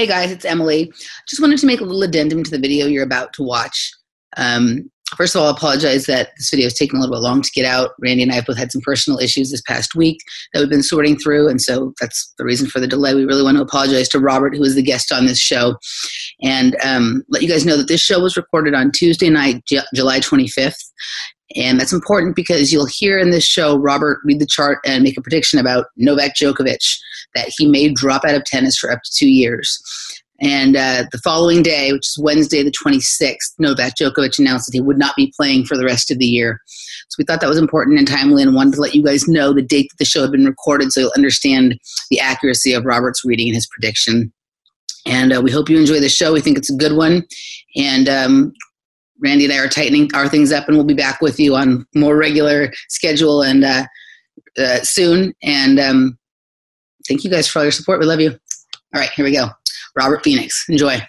guys, it's Emily. Just wanted to make a little addendum to the video you're about to watch. First of all, I apologize that this video is taking a little bit long to get out. Randy and I have both had some personal issues this past week that we've been sorting through, and so that's the reason for the delay. We really want to apologize to Robert, who is the guest on this show, and let you guys know that this show was recorded on Tuesday night, July 25th, and that's important because you'll hear in this show Robert read the chart and make a prediction about Novak Djokovic, that he may drop out of tennis for up to 2 years. And the following day, which is Wednesday the 26th, Novak Djokovic announced that he would not be playing for the rest of the year. So we thought that was important and timely and wanted to let you guys know the date that the show had been recorded so you'll understand the accuracy of Robert's reading and his prediction. And we hope you enjoy the show. We think it's a good one. And Randy and I are tightening our things up, and we'll be back with you on more regular schedule and soon. And thank you guys for all your support. We love you. All right, here we go. Robert Phoenix. Enjoy.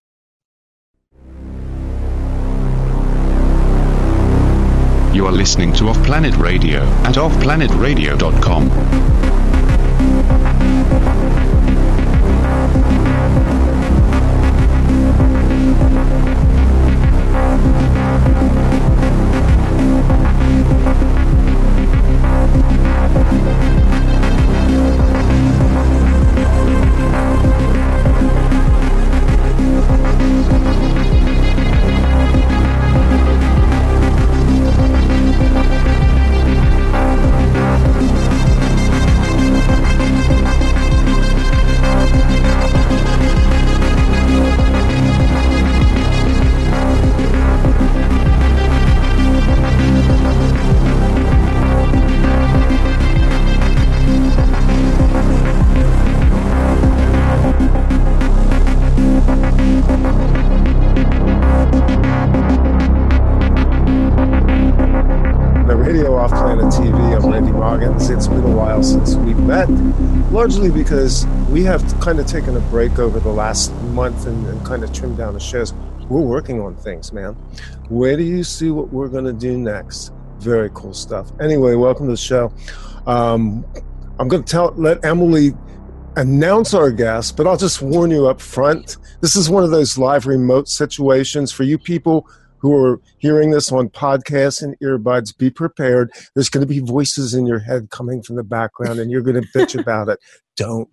You are listening to Off Planet Radio at offplanetradio.com. It's been a while since we've met, largely because we have kind of taken a break over the last month and kind of trimmed down the shows. We're working on things, man. Where do you see what we're going to do next? Very cool stuff. Anyway, welcome to the show. I'm going to let Emily announce our guest, but I'll just warn you up front. This is one of those live remote situations for you people who are hearing this on podcasts and earbuds. Be prepared. There's going to be voices in your head coming from the background, and you're going to bitch about it. Don't.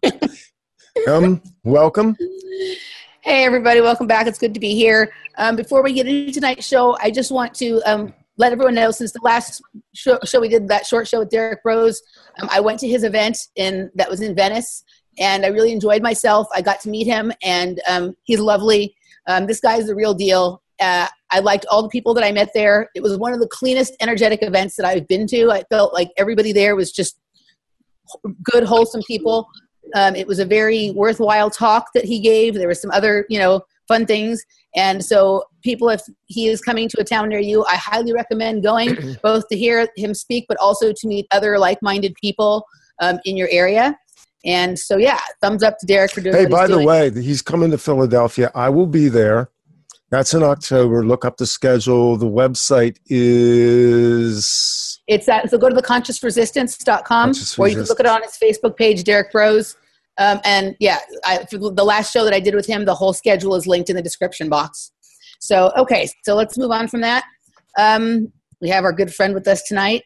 Welcome. Hey, everybody. Welcome back. It's good to be here. Before we get into tonight's show, I just want to let everyone know, since the last show we did, that short show with Derek Rose, I went to his event that was in Venice, and I really enjoyed myself. I got to meet him, and he's lovely. This guy's the real deal. I liked all the people that I met there. It was one of the cleanest, energetic events that I've been to. I felt like everybody there was just good, wholesome people. It was a very worthwhile talk that he gave. There were some other, fun things. And so people, if he is coming to a town near you, I highly recommend going, both to hear him speak, but also to meet other like-minded people in your area. And so, yeah, thumbs up to Derek for doing what he's doing. Hey, by the way, he's coming to Philadelphia. I will be there. That's in October. Look up the schedule. The website is... So go to theconsciousresistance.com, or you can look it on his Facebook page, Derek Rose. And yeah, for the last show that I did with him, the whole schedule is linked in the description box. So, okay, so let's move on from that. We have our good friend with us tonight.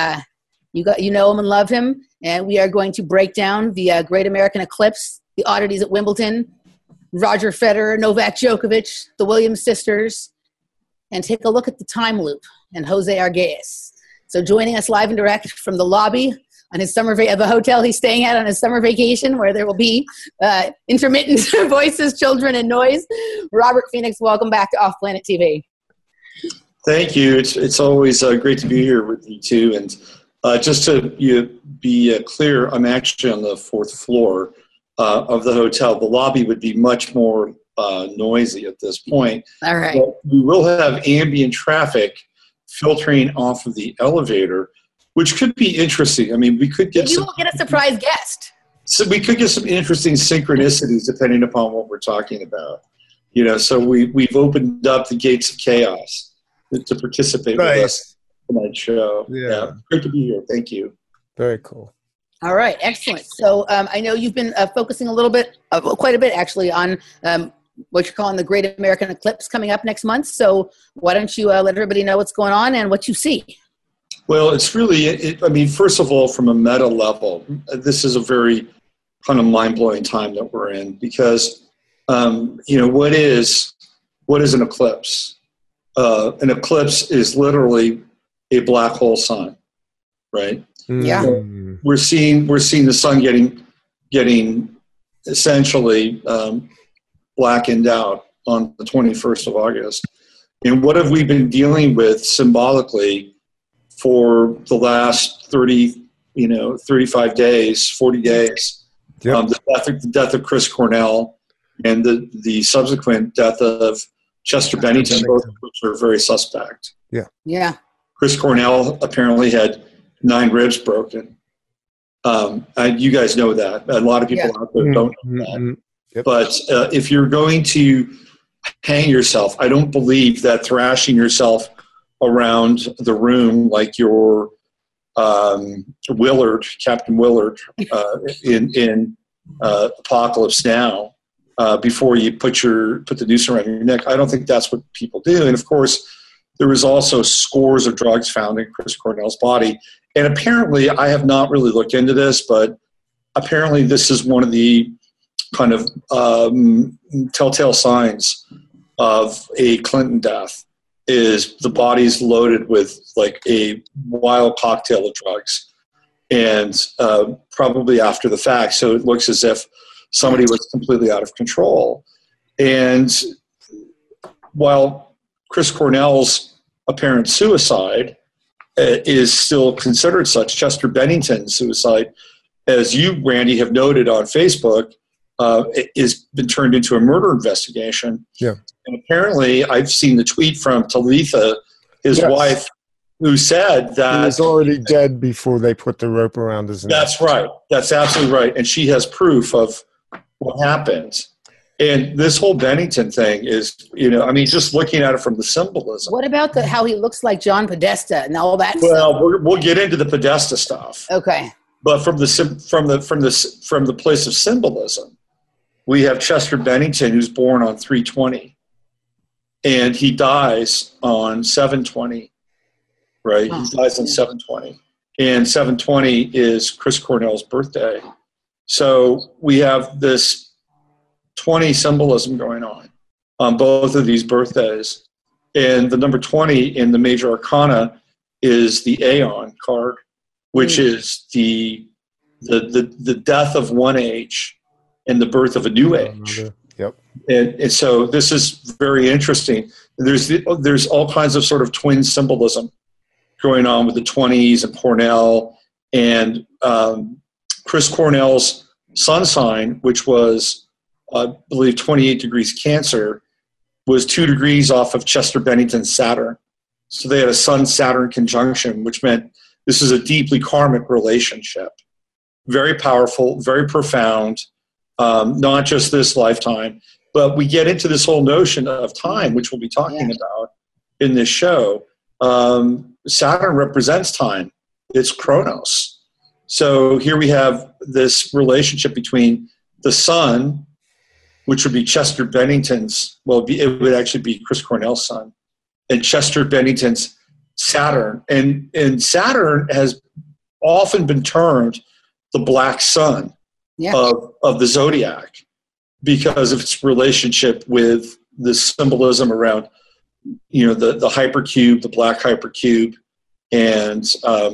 You know him and love him. And we are going to break down the Great American Eclipse, the oddities at Wimbledon, Roger Federer, Novak Djokovic, the Williams sisters, and take a look at the time loop and Jose Arguelles. So joining us live and direct from the lobby on his of the hotel he's staying at on his summer vacation, where there will be intermittent voices, children, and noise. Robert Phoenix, welcome back to Off Planet TV. Thank you. It's always great to be here with you two. And just to be clear, I'm actually on the fourth floor of the hotel. The lobby would be much more noisy at this point. All right. But we will have ambient traffic filtering off of the elevator, which could be interesting. I mean, we could get will get a surprise guest. So we could get some interesting synchronicities depending upon what we're talking about. So we've opened up the gates of chaos to participate with us in tonight's show. Yeah. Great to be here. Thank you. Very cool. All right, excellent. So I know you've been focusing a little bit, quite a bit actually, on what you're calling the Great American Eclipse coming up next month. So why don't you let everybody know what's going on and what you see? Well, it's really, I mean, first of all, from a meta level, this is a very kind of mind-blowing time that we're in because, what is an eclipse? An eclipse is literally a black hole sun, right? Yeah. So we're seeing the sun getting essentially blackened out on the 21st of August. And what have we been dealing with symbolically for the last 35 days, 40 days? Yep. The death of Chris Cornell and the subsequent death of Chester Bennington, both of which are very suspect. Yeah. Chris Cornell apparently had 9 ribs broken. You guys know that. A lot of people out there don't know that. Yep. But if you're going to hang yourself, I don't believe that thrashing yourself around the room like you're Willard, Captain Willard, in Apocalypse Now, before you put the noose around your neck. I don't think that's what people do. And of course, there was also scores of drugs found in Chris Cornell's body. And apparently, I have not really looked into this, but apparently this is one of the kind of telltale signs of a Clinton death is the body's loaded with like a wild cocktail of drugs, and probably after the fact. So it looks as if somebody was completely out of control. And while Chris Cornell's apparent suicide is still considered such, Chester Bennington's suicide, as you, Randy, have noted on Facebook, has been turned into a murder investigation. Yeah. And apparently, I've seen the tweet from Talitha, his wife, who said that he was already dead before they put the rope around his neck. That's right. That's absolutely right. And she has proof of what happened. And this whole Bennington thing is, just looking at it from the symbolism. What about how he looks like John Podesta and all that Well, stuff? we'll get into the Podesta stuff. Okay. But from the place of symbolism, we have Chester Bennington, who's born on 3/20, and he dies on 7/20. Right? Oh, he dies on 7/20, and 7/20 is Chris Cornell's birthday. So we have this 20 symbolism going on both of these birthdays. And the number 20 in the major arcana is the Aeon card, which is the death of one age and the birth of a new age. Yep. And so this is very interesting. There's all kinds of sort of twin symbolism going on with the 20s and Cornell, and Chris Cornell's sun sign, which was, I believe, 28 degrees Cancer, was 2 degrees off of Chester Bennington's Saturn. So they had a Sun-Saturn conjunction, which meant this is a deeply karmic relationship. Very powerful, very profound, not just this lifetime, but we get into this whole notion of time, which we'll be talking about in this show. Saturn represents time. It's Chronos. So here we have this relationship between the sun, which would be Chester Bennington's, it would actually be Chris Cornell's son, and Chester Bennington's Saturn. And Saturn has often been termed the black sun of the zodiac because of its relationship with the symbolism around, the hypercube, the black hypercube, and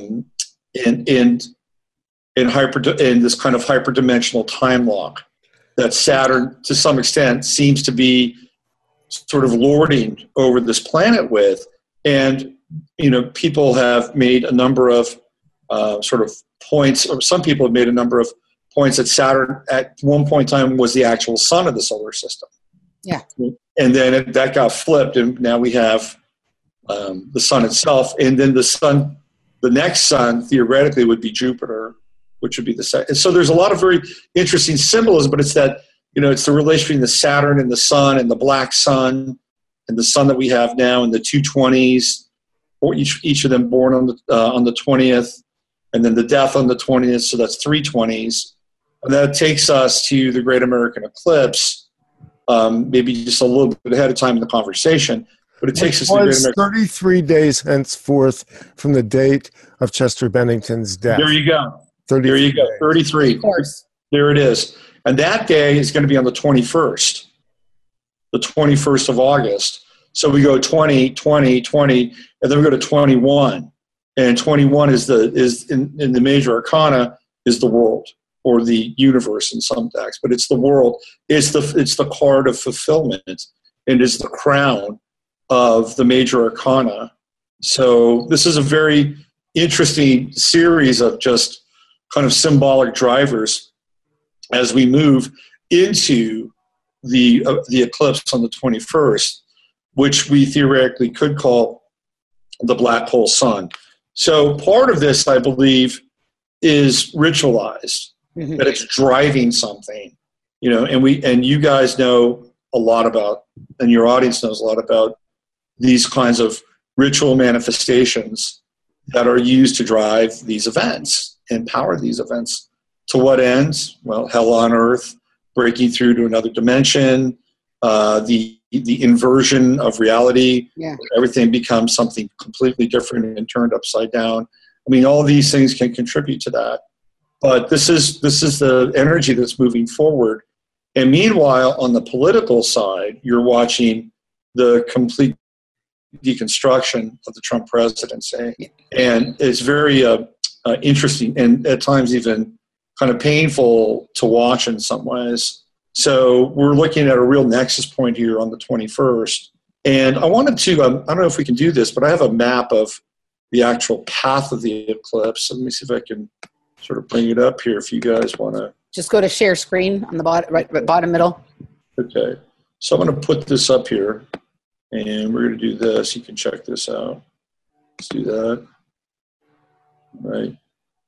this kind of hyperdimensional time lock that Saturn, to some extent, seems to be sort of lording over this planet with. And, people have made a number of sort of points, or some people have made a number of points that Saturn at one point in time was the actual sun of the solar system. Yeah. And then that got flipped, and now we have the sun itself. And then the next sun, theoretically, would be Jupiter, which would be the second. And so there's a lot of very interesting symbolism, but it's that, it's the relation between the Saturn and the sun and the black sun and the sun that we have now in the 220s, or each of them born on the 20th. and then the death on the 20th, so that's 3 20s. And that takes us to the Great American Eclipse, maybe just a little bit ahead of time in the conversation, but it takes us to the Great American 33 days henceforth from the date of Chester Bennington's death. There you go. There you go, 33. Of course. There it is. And that day is going to be on the 21st, the 21st of August. So we go 20, 20, 20, and then we go to 21. And 21 is in the major arcana is the world or the universe in some decks, but it's the world. It's the card of fulfillment, and is the crown of the major arcana. So this is a very interesting series of just kind of symbolic drivers as we move into the eclipse on the 21st, which we theoretically could call the black hole sun. So part of this, I believe, is ritualized, that it's driving something, and you guys know a lot about, and your audience knows a lot about these kinds of ritual manifestations that are used to drive these events and power these events. To what ends? Well, hell on earth, breaking through to another dimension, the inversion of reality, everything becomes something completely different and turned upside down. I mean, all these things can contribute to that. But this is the energy that's moving forward. And meanwhile, on the political side, you're watching the complete deconstruction of the Trump presidency. And it's very interesting and at times even kind of painful to watch in some ways. So we're looking at a real nexus point here on the 21st. And I wanted to, I don't know if we can do this, but I have a map of the actual path of the eclipse. Let me see if I can sort of bring it up here if you guys want to. Just go to share screen on the bottom middle. Okay. So I'm going to put this up here, and we're going to do this. You can check this out. Let's do that. All right.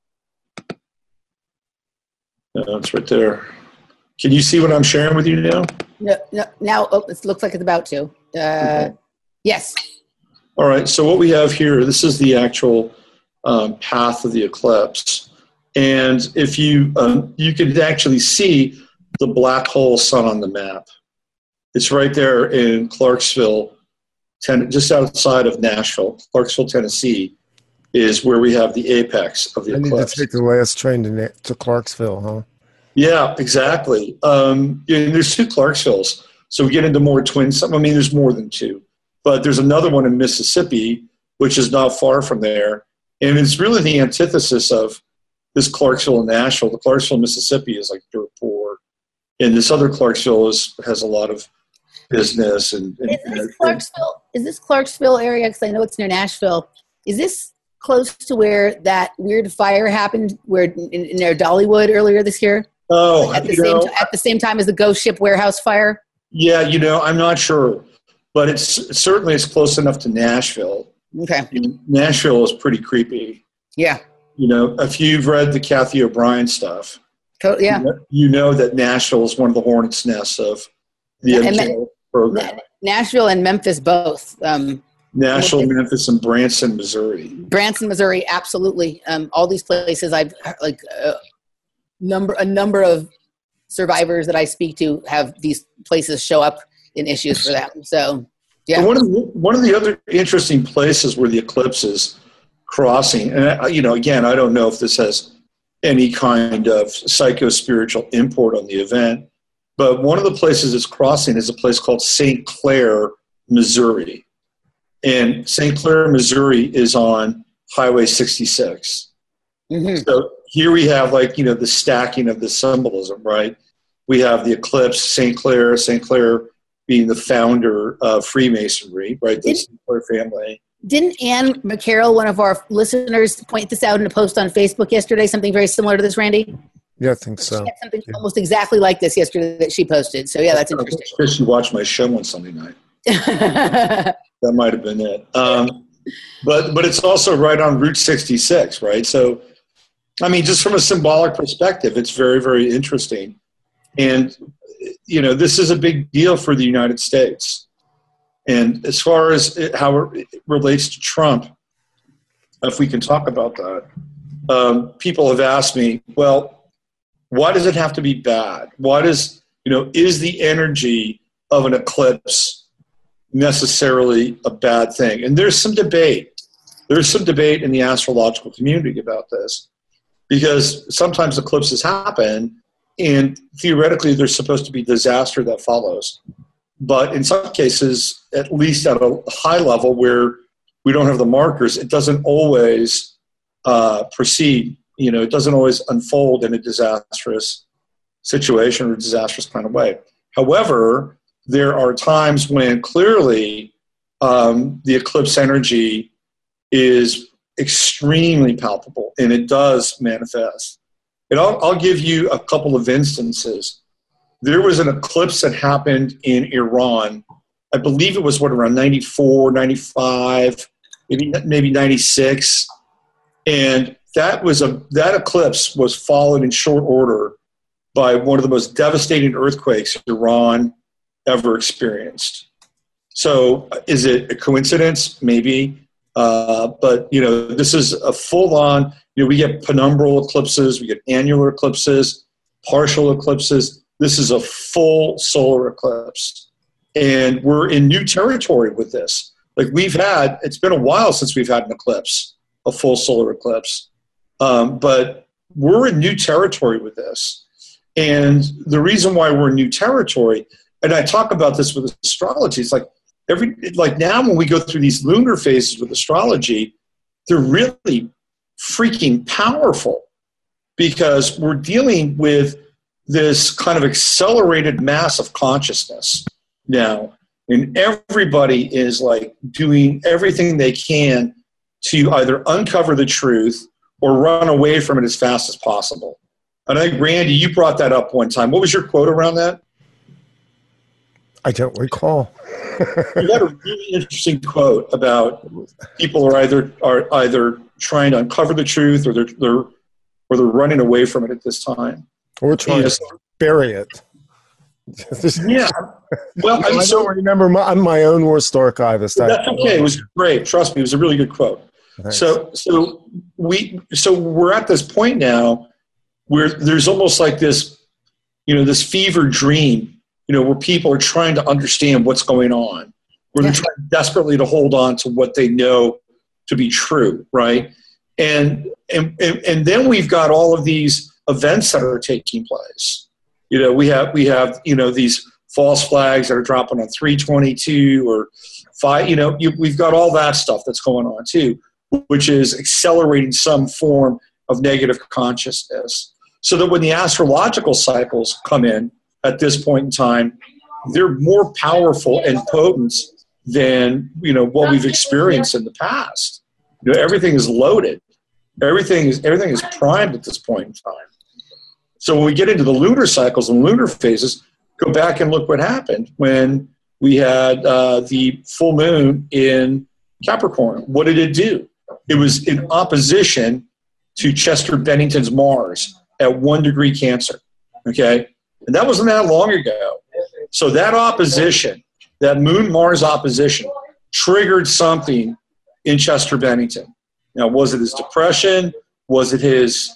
It's right there. Can you see what I'm sharing with you now? No, now it looks like it's about to. Okay. Yes. All right. So what we have here, this is the actual path of the eclipse. And if you can actually see the black hole sun on the map. It's right there in Clarksville, just outside of Nashville. Clarksville, Tennessee is where we have the apex of the eclipse. I need to take the last train to Clarksville, huh? Yeah, exactly. And there's 2 Clarksvilles. So we get into more twins. I mean, there's more than 2. But there's another one in Mississippi, which is not far from there. And it's really the antithesis of this Clarksville and Nashville. The Clarksville, Mississippi is like dirt poor. And this other Clarksville has a lot of business. Is this Clarksville area, because I know it's near Nashville, is this close to where that weird fire happened in their Dollywood earlier this year? Oh, at the same time as the ghost ship warehouse fire? Yeah, I'm not sure. But it's certainly close enough to Nashville. Okay. Nashville is pretty creepy. Yeah. If you've read the Kathy O'Brien stuff, you know that Nashville is one of the hornet's nests of the program. Nashville and Memphis both. Nashville, Memphis, and Branson, Missouri. Branson, Missouri, absolutely. All these places, I've a number of survivors that I speak to have these places show up in issues for them. So, yeah. One of the other interesting places where the eclipse is crossing, and again, I don't know if this has any kind of psycho-spiritual import on the event, but one of the places it's crossing is a place called St. Clair, Missouri. And St. Clair, Missouri is on Highway 66. Mm-hmm. So here we have the stacking of the symbolism, right? We have the eclipse, St. Clair being the founder of Freemasonry, right? The St. Clair family. Didn't Ann McCarroll, one of our listeners, point this out in a post on Facebook yesterday, something very similar to this, Randy? Yeah, I think so. She had something almost exactly like this yesterday that she posted. So, yeah, that's interesting. Because she watched my show on Sunday night. That might have been it. But it's also right on Route 66, right? So, I mean, just from a symbolic perspective, it's very, very interesting. And, this is a big deal for the United States. And as far as how it relates to Trump, if we can talk about that, people have asked me, well, why does it have to be bad? Why does, is the energy of an eclipse necessarily a bad thing? And there's some debate. There's some debate in the astrological community about this, because sometimes eclipses happen and theoretically there's supposed to be disaster that follows. But in some cases, at least at a high level where we don't have the markers, it doesn't always proceed. It doesn't always unfold in a disastrous situation or disastrous kind of way. However, there are times when clearly the eclipse energy is extremely palpable and it does manifest. And I'll give you a couple of instances. There was an eclipse that happened in Iran. I believe it was around 94, 95, maybe 96. And that eclipse was followed in short order by one of the most devastating earthquakes Iran ever experienced. So is it a coincidence? Maybe. But, this is a full-on, we get penumbral eclipses, we get annular eclipses, partial eclipses. This is a full solar eclipse. And we're in new territory with this. Like it's been a while since we've had an eclipse, a full solar eclipse. But we're in new territory with this. And the reason why we're in new territory, and I talk about this with astrology, it's like now when we go through these lunar phases with astrology, they're really freaking powerful because we're dealing with this kind of accelerated mass of consciousness now. And everybody is like doing everything they can to either uncover the truth or run away from it as fast as possible. And I think, Randy, you brought that up one time. What was your quote around that? I don't recall. You had a really interesting quote about people are either trying to uncover the truth or they're running away from it at this time. Or trying to bury it. Yeah. Well, I don't remember. I'm my own worst archivist. That's okay. It was great. Trust me, it was a really good quote. Thanks. So we're at this point now where there's almost like this, this fever dream, where people are trying to understand what's going on, where they're trying desperately to hold on to what they know to be true, right? And then we've got all of these events that are taking place. We have these false flags that are dropping on 322 or 5. We've got all that stuff that's going on too, which is accelerating some form of negative consciousness. So that when the astrological cycles come in at this point in time, they're more powerful and potent than what we've experienced in the past. Everything is loaded. Everything is primed at this point in time. So when we get into the lunar cycles and lunar phases, go back and look what happened when we had the full moon in Capricorn. What did it do? It was in opposition to Chester Bennington's Mars at 1 degree Cancer. Okay? And that wasn't that long ago. So that opposition, that Moon-Mars opposition, triggered something in Chester Bennington. Now, was it his depression? Was it his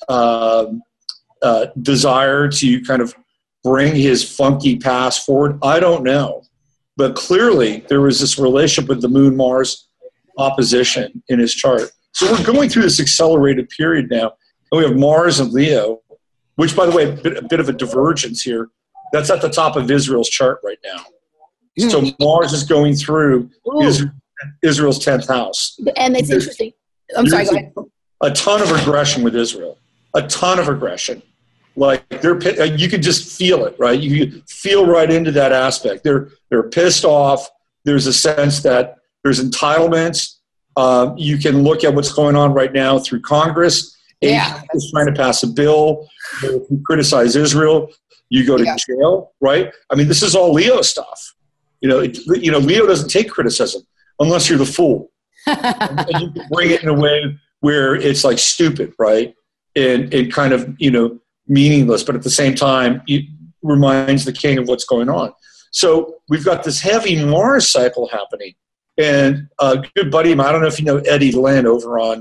desire to kind of bring his funky past forward? I don't know. But clearly, there was this relationship with the Moon-Mars opposition in his chart. So we're going through this accelerated period now. And we have Mars and Leo, which, by the way, a bit of a divergence here. That's at the top of Israel's chart right now. So Mars is going through Israel's 10th house. And it's interesting. I'm sorry, go ahead. A ton of aggression with Israel. A ton of aggression. Like you can just feel it, right? You feel right into that aspect. They're pissed off. There's a sense that there's entitlements. You can look at what's going on right now through Congress. Yeah, is trying to pass a bill. If you criticize Israel, you go to jail, right? I mean, this is all Leo stuff. Leo doesn't take criticism unless you're the fool. And you can bring it in a way where it's like stupid, right? And kind of, meaningless, but at the same time, it reminds the king of what's going on. So we've got this heavy Mars cycle happening. And a good buddy of mine, I don't know if you know Eddie Lynn over on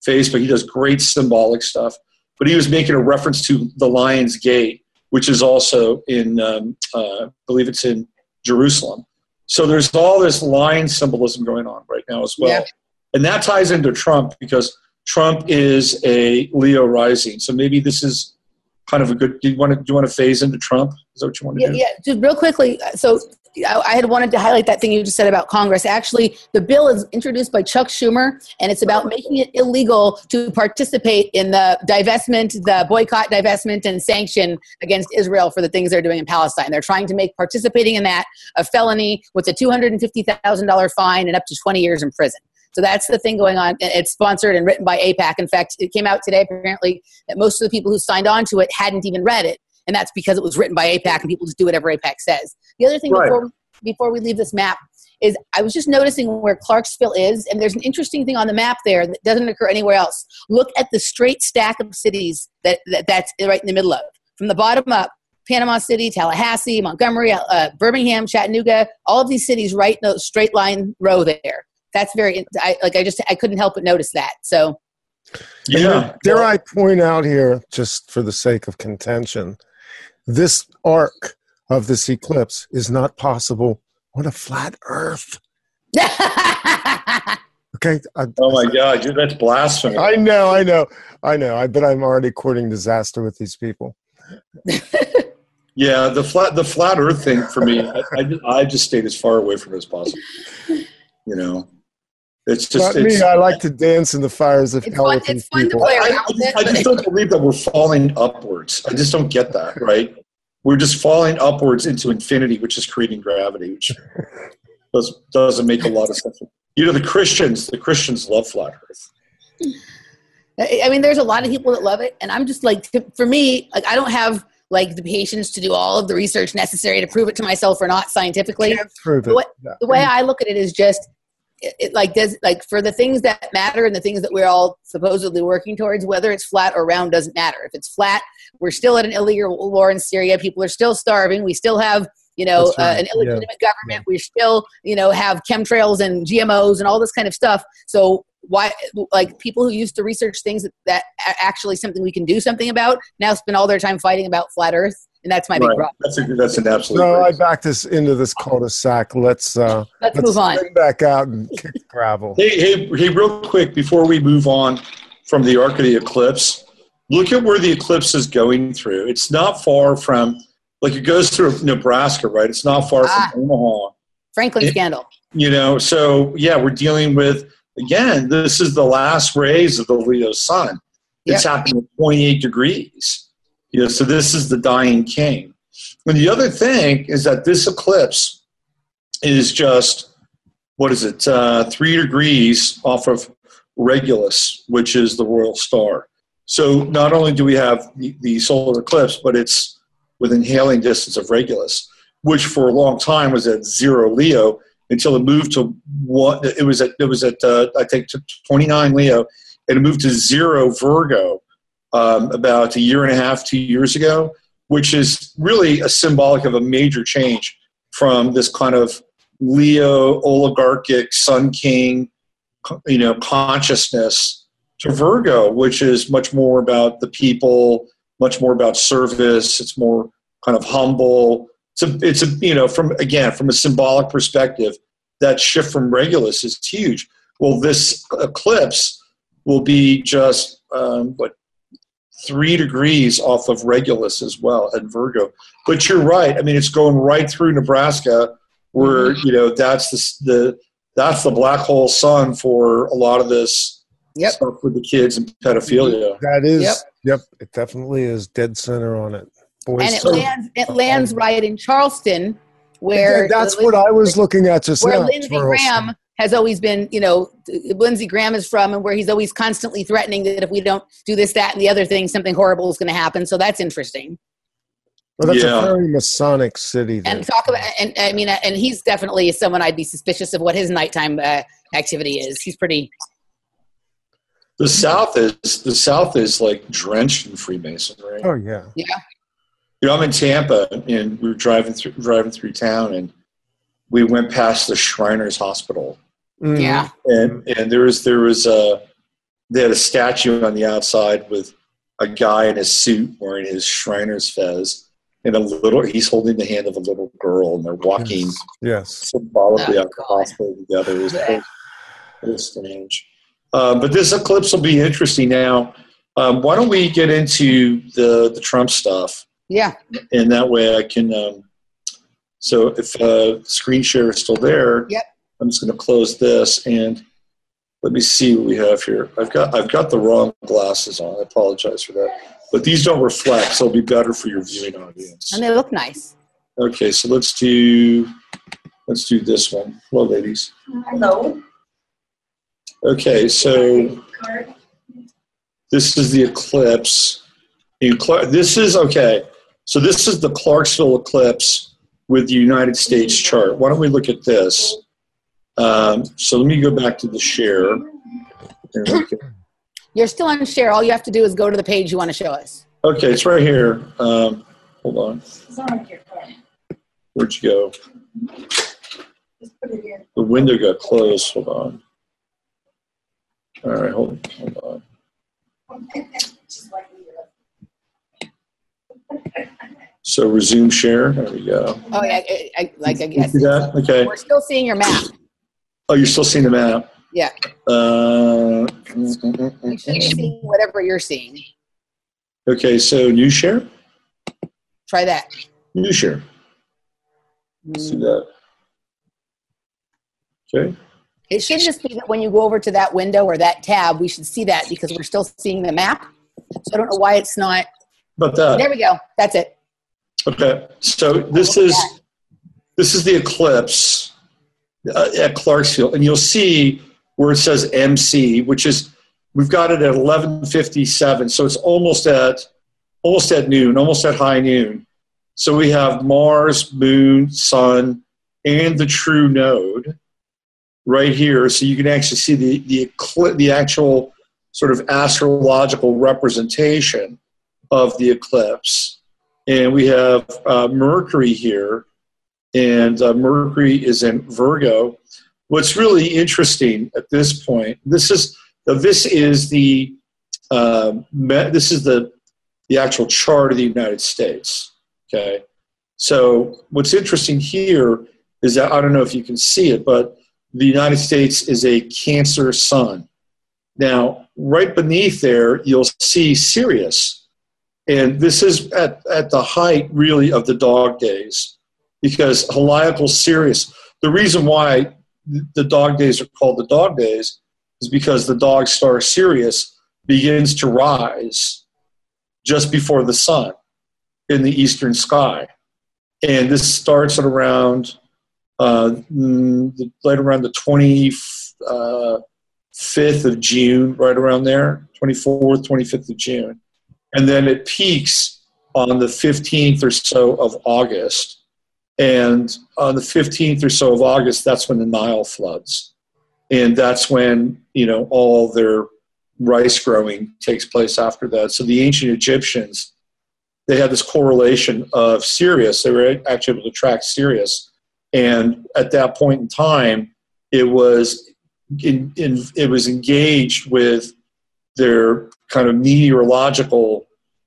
Facebook. He does great symbolic stuff. But he was making a reference to the Lion's Gate, which is also in, I believe it's in Jerusalem. So there's all this lion symbolism going on right now as well. Yeah. And that ties into Trump because Trump is a Leo rising. So maybe this is kind of a good, do you want to phase into Trump? Is that what you want to do? Yeah, just real quickly. So I had wanted to highlight that thing you just said about Congress. Actually, the bill is introduced by Chuck Schumer, and it's about making it illegal to participate in the divestment, the boycott, divestment, and sanction against Israel for the things they're doing in Palestine. They're trying to make participating in that a felony with a $250,000 fine and up to 20 years in prison. So that's the thing going on. It's sponsored and written by AIPAC. In fact, it came out today, apparently, that most of the people who signed on to it hadn't even read it. And that's because it was written by AIPAC and people just do whatever AIPAC says. The other thing before we leave this map is I was just noticing where Clarksville is, and there's an interesting thing on the map there that doesn't occur anywhere else. Look at the straight stack of cities that's right in the middle of. From the bottom up, Panama City, Tallahassee, Montgomery, Birmingham, Chattanooga, all of these cities right in the straight line row there. That's very, I couldn't help but notice that. So, yeah. Dare I point out here, just for the sake of contention, this arc of this eclipse is not possible on a flat Earth. Okay. Oh my God, dude, that's blasphemy. I know. I bet I'm already courting disaster with these people. Yeah, the flat Earth thing for me, I just stayed as far away from it as possible. You know, it's just not me. I like to dance in the fires of hell with these people. I just don't believe that we're falling upwards. I just don't get that. Right? We're just falling upwards into infinity, which is creating gravity, which doesn't make a lot of sense. You know, the Christians love flat Earth. I mean, there's a lot of people that love it, and I'm just like, for me, like I don't have like the patience to do all of the research necessary to prove it to myself or not scientifically. Can't prove it. The way I look at it is just for the things that matter and the things that we're all supposedly working towards, whether it's flat or round doesn't matter. If it's flat, we're still at an illegal war in Syria. People are still starving. We still have, an illegitimate government. Yeah. We still, have chemtrails and GMOs and all this kind of stuff. So why, like people who used to research things that are actually something we can do something about now spend all their time fighting about flat Earth. And that's my big problem. That's an absolute. No, I backed us into this cul-de-sac. Let's move on. Spin back out and kick the gravel. Hey, real quick before we move on from the arc of the eclipse, look at where the eclipse is going through. It's not far from, like it goes through Nebraska, right? It's not far from Omaha. Franklin scandal. So yeah, we're dealing with, again, this is the last rays of the Leo sun. It's happening at 28 degrees. So this is the dying king. And the other thing is that this eclipse is just, 3 degrees off of Regulus, which is the royal star. So not only do we have the solar eclipse, but it's within hailing distance of Regulus, which for a long time was at 0 Leo until it moved to what it was at I think 29 Leo, and it moved to 0 Virgo about a year and a half, 2 years ago, which is really a symbolic of a major change from this kind of Leo oligarchic Sun King, consciousness to Virgo, which is much more about the people, much more about service. It's more kind of humble. From a symbolic perspective, that shift from Regulus is huge. Well, this eclipse will be just 3 degrees off of Regulus as well at Virgo. But you're right. I mean, it's going right through Nebraska, where that's the black hole sun for a lot of this stuff with the kids and pedophilia. That is, it definitely is dead center on it. Boys, and it lands right in Charleston, where that's what I was looking at just where now. Lindsey Graham has always been, Lindsey Graham is from, and where he's always constantly threatening that if we don't do this, that, and the other thing, something horrible is going to happen. So that's interesting. Well, that's a very Masonic city. Then. And talk about, and he's definitely someone I'd be suspicious of what his nighttime activity is. He's pretty. The South is like drenched in Freemasonry. Oh yeah. Yeah. I'm in Tampa, and we were driving through town, and we went past the Shriners Hospital. Yeah. And there was they had a statue on the outside with a guy in a suit wearing his Shriner's fez, and he's holding the hand of a little girl, and they're walking symbolically out the hospital together. It was strange. But this eclipse will be interesting. Now, why don't we get into the Trump stuff? Yeah. And that way I can, so if screen share is still there, I'm just going to close this and let me see what we have here. I've got the wrong glasses on. I apologize for that. But these don't reflect, so it'll be better for your viewing audience. And they look nice. Okay, so let's do this one. Hello, ladies. Hello. Okay, so this is the eclipse. This is the Clarksville eclipse with the United States chart. Why don't we look at this? So let me go back to the share. You're still on share. All you have to do is go to the page you want to show us. Okay, it's right here. Hold on. Where'd you go? The window got closed. Hold on. All right, hold on. So resume share. There we go. Oh yeah, I guess. See that? Okay. We're still seeing your map. Oh, you're still seeing the map. Yeah. Make sure you're seeing whatever you're seeing. Okay, so new share. Try that. New share. See that? Okay. It should just be that when you go over to that window or that tab, we should see that because we're still seeing the map. So I don't know why it's not. About that. There we go. That's it. Okay. So this is the eclipse at Clarksville, and you'll see where it says MC, which is we've got it at 11:57, so it's almost at noon, almost at high noon. So we have Mars, Moon, Sun, and the true node right here. So you can actually see the actual sort of astrological representation of the eclipse. And we have Mercury here, and Mercury is in Virgo. What's really interesting at this point, this is the actual chart of the United States. Okay, so what's interesting here is that I don't know if you can see it, but the United States is a Cancer sun. Now, right beneath there, you'll see Sirius, and this is at the height really of the dog days, because Heliacal Sirius. The reason why the dog days are called the dog days is because the dog star Sirius begins to rise just before the sun in the eastern sky. And this starts at around right around the 25th of June, right around there, 24th, 25th of June. And then it peaks on the 15th or so of August. And on the 15th or so of August, that's when the Nile floods. And that's when, all their rice growing takes place after that. So the ancient Egyptians, they had this correlation of Sirius. They were actually able to track Sirius. And at that point in time, it was engaged with their kind of meteorological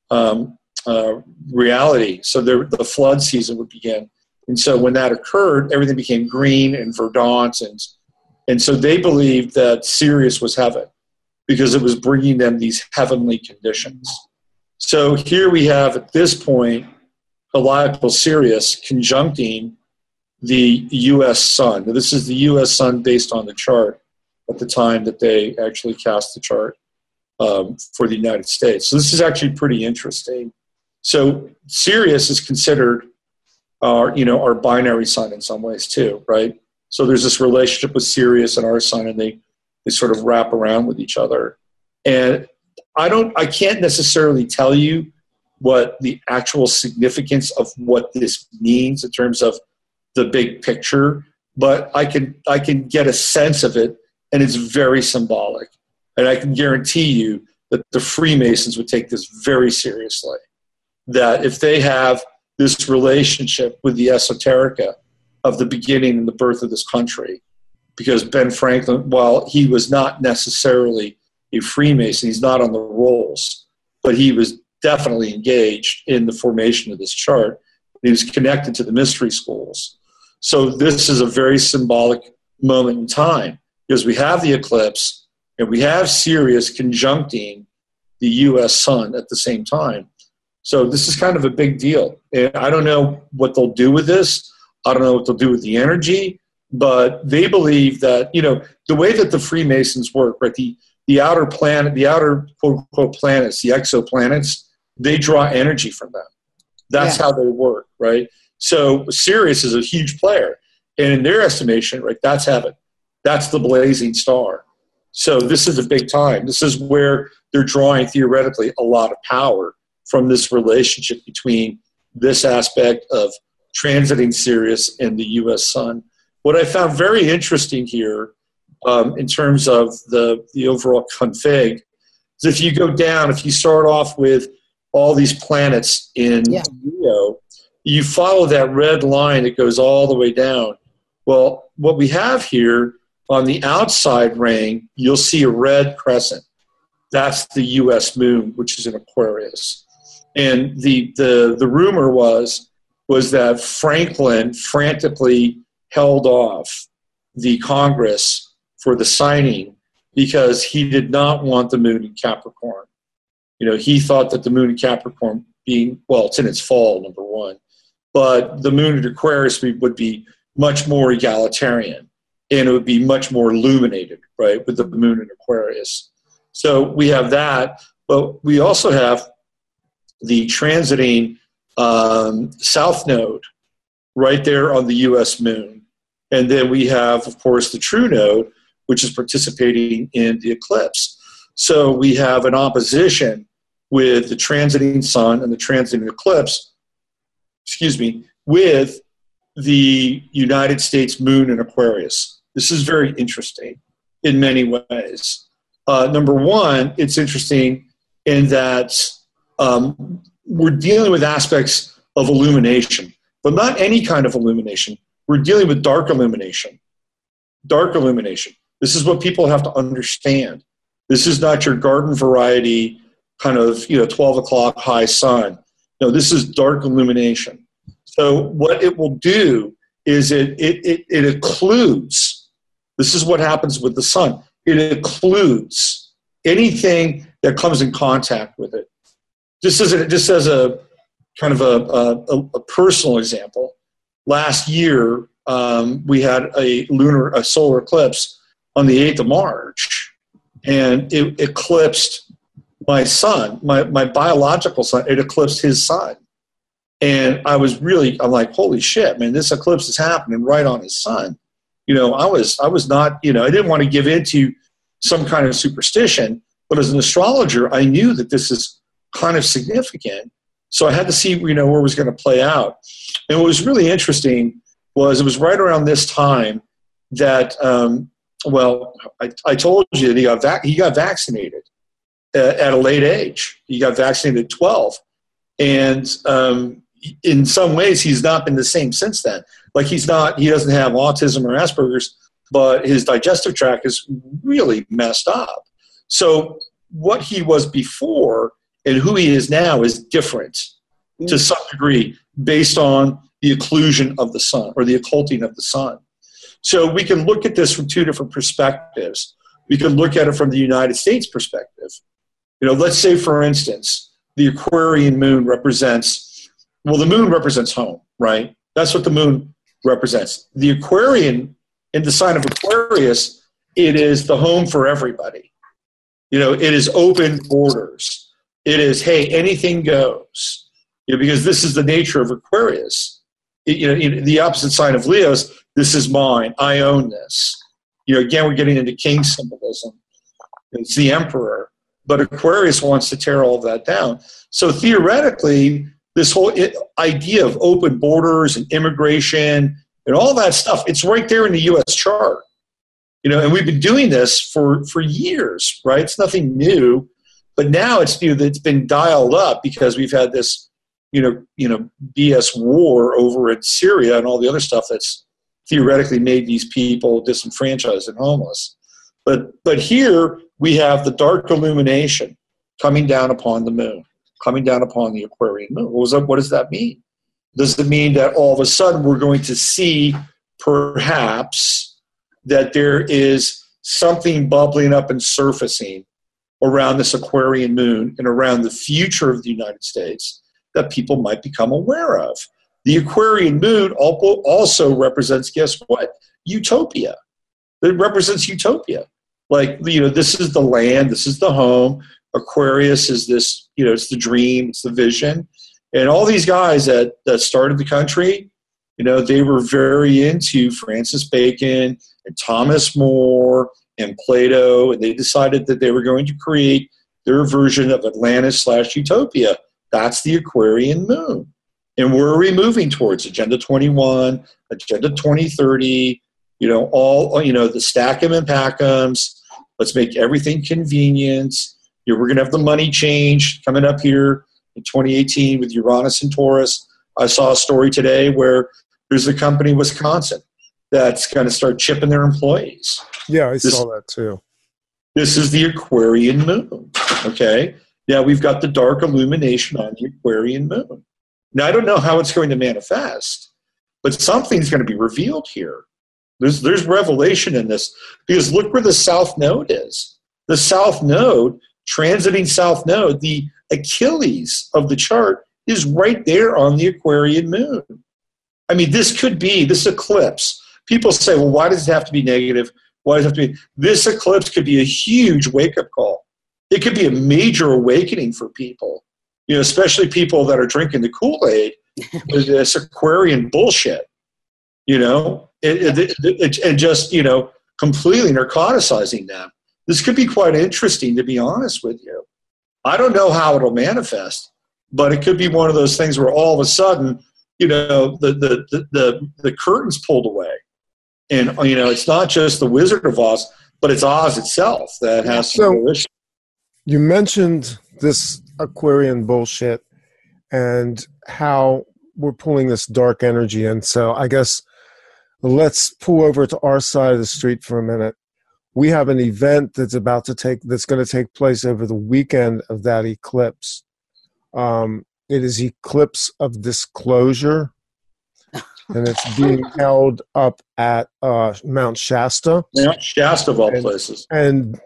reality. So the flood season would begin. And so when that occurred, everything became green and verdant. And so they believed that Sirius was heaven because it was bringing them these heavenly conditions. So here we have, at this point, Heliacal Sirius conjuncting the U.S. sun. Now, this is the U.S. sun based on the chart at the time that they actually cast the chart for the United States. So this is actually pretty interesting. So Sirius is considered our binary sun in some ways too, right? So there's this relationship with Sirius and our sun, and they sort of wrap around with each other. And I can't necessarily tell you what the actual significance of what this means in terms of the big picture, but I can get a sense of it, and it's very symbolic. And I can guarantee you that the Freemasons would take this very seriously, that if they have this relationship with the esoterica of the beginning and the birth of this country, because Ben Franklin, while he was not necessarily a Freemason. He's not on the rolls, but he was definitely engaged in the formation of this chart. He was connected to the mystery schools. So this is a very symbolic moment in time because we have the eclipse and we have Sirius conjuncting the U.S. sun at the same time. So this is kind of a big deal. And I don't know what they'll do with this. I don't know what they'll do with the energy, but they believe that, the way that the Freemasons work, right, the outer planet, the outer quote-unquote planets, the exoplanets, they draw energy from them. That's how they work, right? So Sirius is a huge player. And in their estimation, right, that's heaven. That's the blazing star. So this is a big time. This is where they're drawing, theoretically, a lot of power from this relationship between this aspect of transiting Sirius and the U.S. sun. What I found very interesting here in terms of the overall config is if you go down, if you start off with all these planets in Leo, you follow that red line that goes all the way down. Well, what we have here on the outside ring, you'll see a red crescent. That's the U.S. moon, which is in Aquarius. And the rumor was that Franklin frantically held off the Congress for the signing because he did not want the moon in Capricorn. He thought that the moon in Capricorn it's in its fall, number one, but the moon in Aquarius would be much more egalitarian and it would be much more illuminated, right, with the moon in Aquarius. So we have that, but we also have the transiting south node right there on the U.S. moon. And then we have, of course, the true node, which is participating in the eclipse. So we have an opposition with the transiting sun and the transiting eclipse, with the United States moon in Aquarius. This is very interesting in many ways. Number one, it's interesting in that we're dealing with aspects of illumination, but not any kind of illumination. We're dealing with dark illumination. Dark illumination. This is what people have to understand. This is not your garden variety kind of 12 o'clock high sun. No, this is dark illumination. So what it will do is it occludes. This is what happens with the sun. It occludes anything that comes in contact with it. Just as a kind of a personal example, last year we had a solar eclipse on the 8th of March, and it eclipsed my son, my biological son. It eclipsed his son. And I'm like, holy shit, man, this eclipse is happening right on his son. I was not, I didn't want to give into some kind of superstition, but as an astrologer, I knew that this is kind of significant. So I had to see, where it was going to play out. And what was really interesting was it was right around this time that, I told you that he got vaccinated at a late age. He got vaccinated at 12. And in some ways, he's not been the same since then. Like he doesn't have autism or Asperger's, but his digestive tract is really messed up. So what he was before and who he is now is different to some degree based on the occlusion of the sun or the occulting of the sun. So we can look at this from two different perspectives. We can look at it from the United States perspective. Let's say, for instance, the Aquarian moon represents home, right? That's what the moon represents. The Aquarian, in the sign of Aquarius, it is the home for everybody. It is open borders. It is, hey, anything goes. Because this is the nature of Aquarius. The opposite sign of Leo's, this is mine. I own this. Again, we're getting into king symbolism. It's the emperor. But Aquarius wants to tear all of that down. So theoretically, this whole idea of open borders and immigration and all that stuff, it's right there in the U.S. chart. And we've been doing this for years, right? It's nothing new. But now it's been dialed up because we've had this, BS war over in Syria and all the other stuff that's theoretically made these people disenfranchised and homeless. But here we have the dark illumination coming down upon the moon, coming down upon the Aquarian moon. What does that mean? Does it mean that all of a sudden we're going to see perhaps that there is something bubbling up and surfacing around this Aquarian moon and around the future of the United States that people might become aware of? The Aquarian moon also represents, guess what? Utopia. It represents utopia. Like, this is the land, this is the home. Aquarius is this, it's the dream, it's the vision. And all these guys that started the country, they were very into Francis Bacon and Thomas More and Plato, and they decided that they were going to create their version of Atlantis/Utopia. That's the Aquarian moon. And where are we moving towards? Agenda 21, Agenda 2030, the stack 'em and pack 'ems. Let's make everything convenient. We're going to have the money change coming up here in 2018 with Uranus and Taurus. I saw a story today where there's a company in Wisconsin that's going to start chipping their employees. Yeah, I saw that too. This is the Aquarian moon, okay? Now we've got the dark illumination on the Aquarian moon. Now I don't know how it's going to manifest, but something's going to be revealed here. There's revelation in this, because look where the South Node is. The South Node, transiting South Node, the Achilles of the chart is right there on the Aquarian moon. I mean, this eclipse. People say, well, why does it have to be negative? Why does it have to be? This eclipse could be a huge wake-up call. It could be a major awakening for people, especially people that are drinking the Kool-Aid with this Aquarian bullshit, and just, completely narcoticizing them. This could be quite interesting, to be honest with you. I don't know how it'll manifest, but it could be one of those things where all of a sudden, the curtain's pulled away. And, it's not just the Wizard of Oz, but it's Oz itself that has some fruition. You mentioned this Aquarian bullshit and how we're pulling this dark energy in. So I guess let's pull over to our side of the street for a minute. We have an event that's going to take place over the weekend of that eclipse. It is Eclipse of Disclosure, and it's being held up at Mount Shasta. Mount Shasta, of all places. And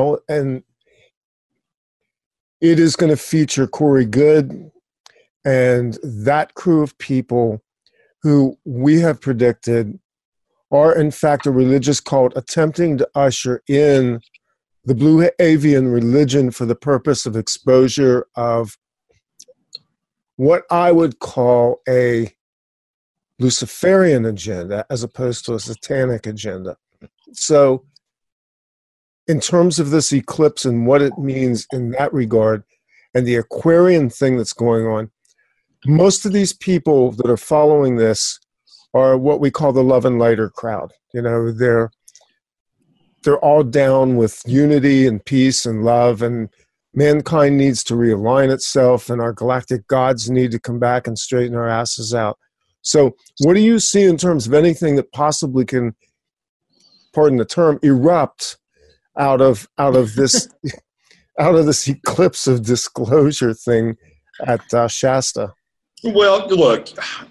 it is going to feature Corey Goode and that crew of people who we have predicted are in fact a religious cult attempting to usher in the Blue Avian religion for the purpose of exposure of what I would call a Luciferian agenda as opposed to a satanic agenda. So in terms of this eclipse and what it means in that regard, and the Aquarian thing that's going on, most of these people that are following this are what we call the love and lighter crowd. They're all down with unity and peace and love, and mankind needs to realign itself, and our galactic gods need to come back and straighten our asses out. So what do you see in terms of anything that possibly can, pardon the term, erupt out of this eclipse of disclosure thing at Shasta? Well, look,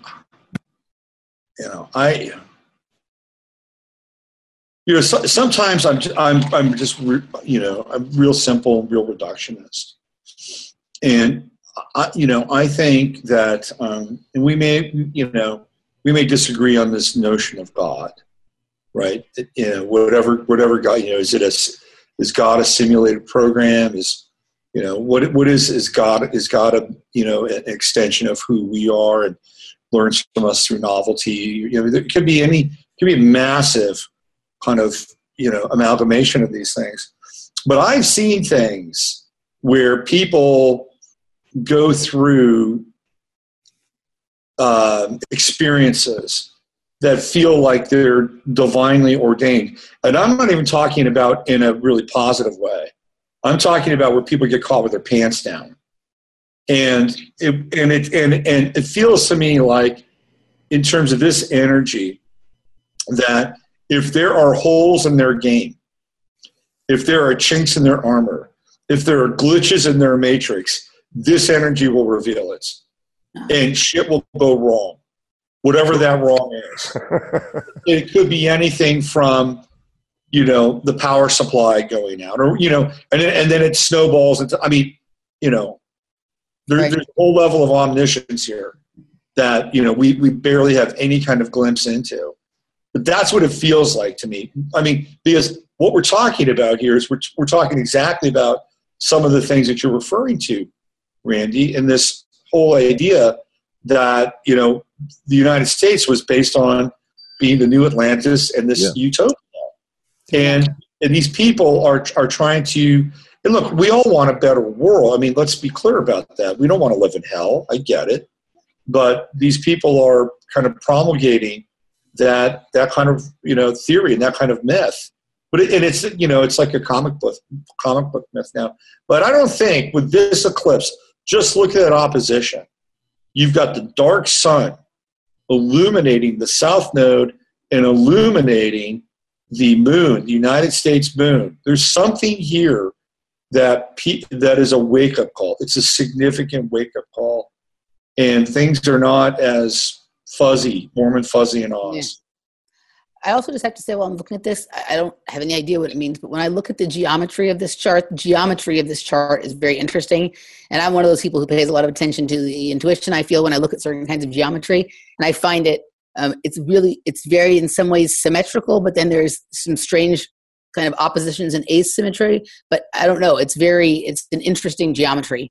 sometimes I'm just I'm real simple, real reductionist, and I think that and we may disagree on this notion of God, right? Whatever God, is God a simulated program? What is God? Is God an extension of who we are and learns from us through novelty? There could be a massive kind of amalgamation of these things. But I've seen things where people go through experiences that feel like they're divinely ordained. And I'm not even talking about in a really positive way. I'm talking about where people get caught with their pants down. And it feels to me like, in terms of this energy, that if there are holes in their game, if there are chinks in their armor, if there are glitches in their matrix, this energy will reveal it. And shit will go wrong, whatever that wrong is. It could be anything from, the power supply going out, or, and then it snowballs into, there's a whole level of omniscience here that, we barely have any kind of glimpse into. But that's what it feels like to me. Because what we're talking about here is we're talking exactly about some of the things that you're referring to, Randy, and this whole idea that, the United States was based on being the new Atlantis and this utopia. And these people are trying to, and look, we all want a better world. Let's be clear about that. We don't want to live in hell. I get it. But these people are kind of promulgating that kind of, theory and that kind of myth. But it's, it's like a comic book myth now. But I don't think with this eclipse, just look at that opposition. You've got the dark sun illuminating the south node and illuminating the moon, the United States moon. There's something here that is a wake-up call. It's a significant wake-up call. And things are not as fuzzy, warm and fuzzy in Oz. Yeah. I also just have to say, while I'm looking at this, I don't have any idea what it means, but when I look at the geometry of this chart, is very interesting. And I'm one of those people who pays a lot of attention to the intuition I feel when I look at certain kinds of geometry. And I find it, it's very, in some ways, symmetrical, but then there's some strange kind of oppositions and asymmetry. But I don't know, it's an interesting geometry.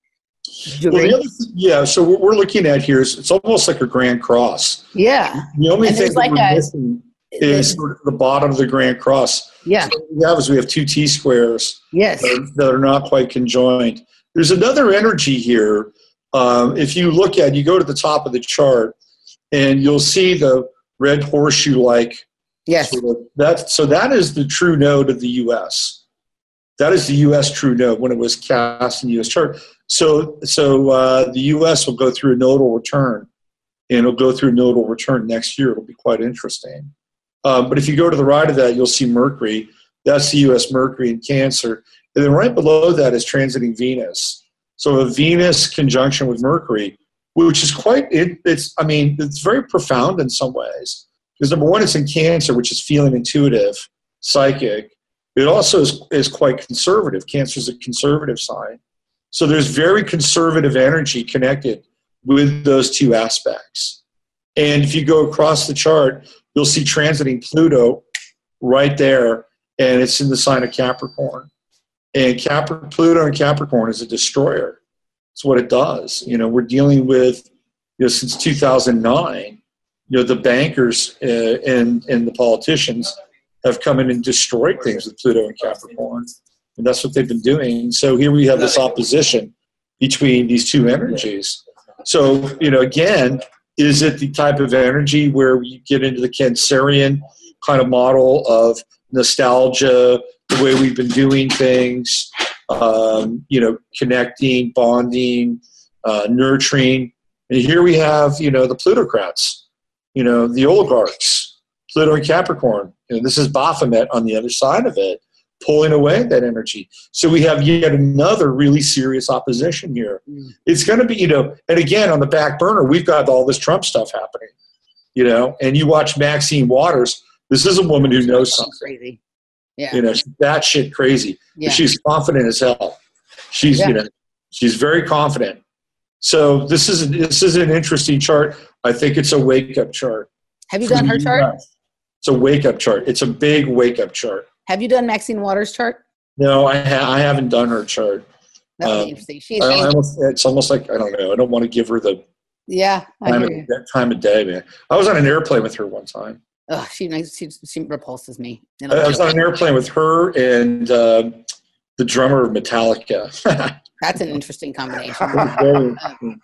So what we're looking at here is it's almost like a grand cross. Yeah. The only thing that we're missing is sort of the bottom of the grand cross. Yeah. So what we have two T-squares that are not quite conjoined. There's another energy here. If you go to the top of the chart, and you'll see the red horseshoe-like. Yes. That is the true node of the U.S. That is the U.S. true node when it was cast in the U.S. chart. So the U.S. will go through a nodal return, and it'll go through a nodal return next year. It'll be quite interesting. But if you go to the right of that, you'll see Mercury. That's the U.S. Mercury in Cancer. And then right below that is transiting Venus. So a Venus conjunction with Mercury, which is it's very profound in some ways. Because number one, it's in Cancer, which is feeling intuitive, psychic. It also is quite conservative. Cancer is a conservative sign. So there's very conservative energy connected with those two aspects. And if you go across the chart, you'll see transiting Pluto right there, and it's in the sign of Capricorn. And Pluto in Capricorn is a destroyer. It's what it does. We're dealing with, since 2009, the bankers and the politicians have come in and destroyed things with Pluto and Capricorn. And that's what they've been doing. So here we have this opposition between these two energies. So, again, is it the type of energy where you get into the Cancerian kind of model of nostalgia, the way we've been doing things, connecting, bonding, nurturing. And here we have, the plutocrats, the oligarchs, Pluto and Capricorn. This is Baphomet on the other side of it, pulling away that energy. So we have yet another really serious opposition here. It's going to be, and again, on the back burner, we've got all this Trump stuff happening, and you watch Maxine Waters. This is a woman who knows something. Crazy. Yeah. She's batshit crazy. Yeah. She's confident as hell. She's, she's very confident. So this is an interesting chart. I think it's a wake-up chart. Have you done her chart? It's a wake-up chart. It's a big wake-up chart. Have you done Maxine Waters' chart? No, I haven't done her chart. That would be interesting. It's almost like, I don't know. I don't want to give her the time of day, man. I was on an airplane with her one time. Oh, she repulses me. I was on an airplane with her and the drummer of Metallica. That's an interesting combination.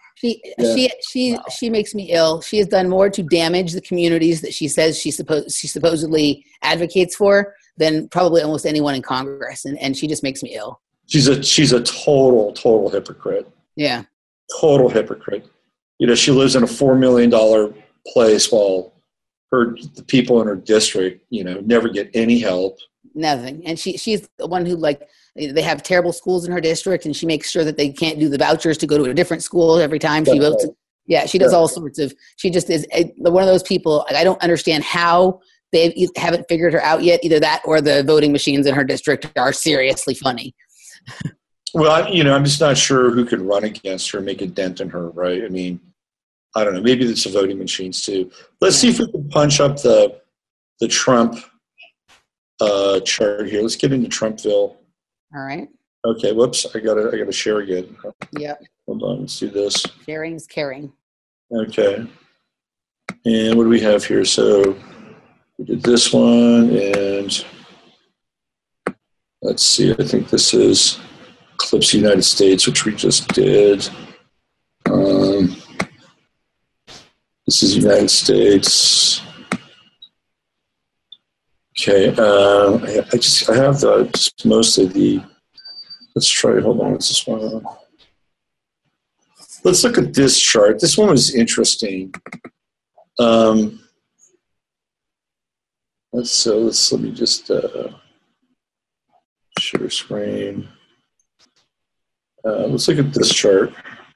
She makes me ill. She has done more to damage the communities that she says she supposedly advocates for than probably almost anyone in Congress, and she just makes me ill. She's a total hypocrite. Yeah, total hypocrite. She lives in a $4 million place while the people in her district, never get any help. Nothing. And she's the one who, like, they have terrible schools in her district, and she makes sure that they can't do the vouchers to go to a different school every time she votes. Yeah, she does all sorts of, she just is one of those people. I don't understand how they haven't figured her out yet. Either that or the voting machines in her district are seriously funny. Well, I'm just not sure who could run against her and make a dent in her, right? I mean, I don't know. Maybe it's the voting machines too. Let's see if we can punch up the Trump chart here. Let's get into Trumpville. All right. Okay. Whoops. I gotta share again. Yep. Hold on. Let's do this. Sharing's caring. Okay. And what do we have here? So we did this one, and let's see. I think this is Eclipse United States, which we just did. This is United States. Okay. I have just most of the. Let's try. Hold on. What's this one? Let's look at this chart. This one was interesting. Let me just share screen. Let's look at this chart.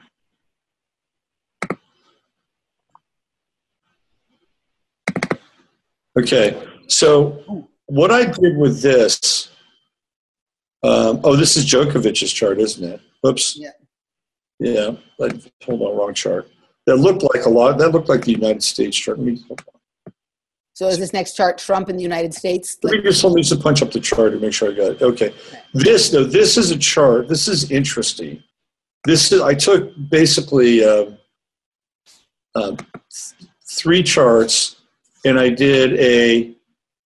Okay, so what I did with this, this is Djokovic's chart, isn't it? Whoops. Yeah, hold on, wrong chart. That looked like the United States chart. So is this next chart Trump in the United States? Let me just punch up the chart and make sure I got it. Okay. This is a chart. This is interesting. I took basically 3 charts, and I did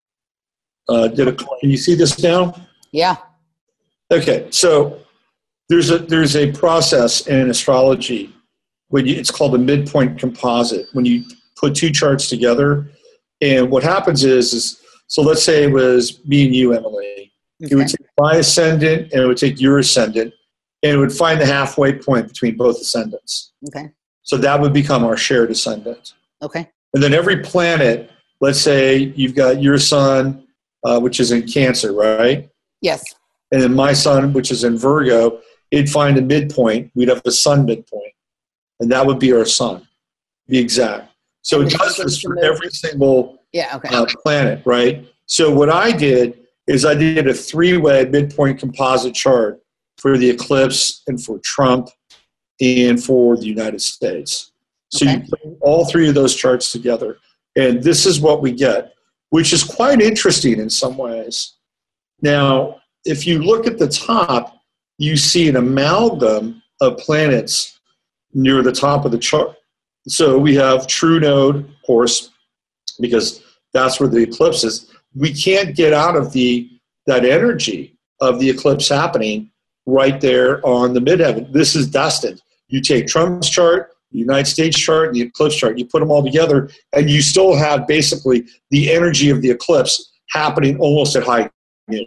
can you see this now? Yeah. Okay. So there's a process in astrology it's called a midpoint composite. When you put 2 charts together, and what happens is so let's say it was me and you, Emily. Okay. It would take my ascendant and it would take your ascendant, and it would find the halfway point between both ascendants. Okay. So that would become our shared ascendant. Okay. And then every planet, let's say you've got your sun, which is in Cancer, right? Yes. And then my sun, which is in Virgo, it'd find a midpoint. We'd have the sun midpoint. And that would be our sun, be exact. So it does this for every single planet, right? So what I did is I did a 3-way midpoint composite chart for the eclipse and for Trump and for the United States. So you put all 3 of those charts together, and this is what we get, which is quite interesting in some ways. Now, if you look at the top, you see an amalgam of planets near the top of the chart. So we have true node, of course, because that's where the eclipse is. We can't get out of that energy of the eclipse happening right there on the midheaven. This is destined. You take Trump's chart, the United States chart, and the eclipse chart, you put them all together, and you still have basically the energy of the eclipse happening almost at high noon.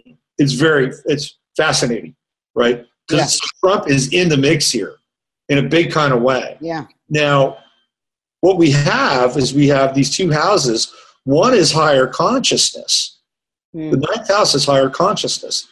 It's fascinating, right? Because Trump is in the mix here in a big kind of way. Yeah. Now, what we have is these 2 houses. One is higher consciousness. The 9th house is higher consciousness.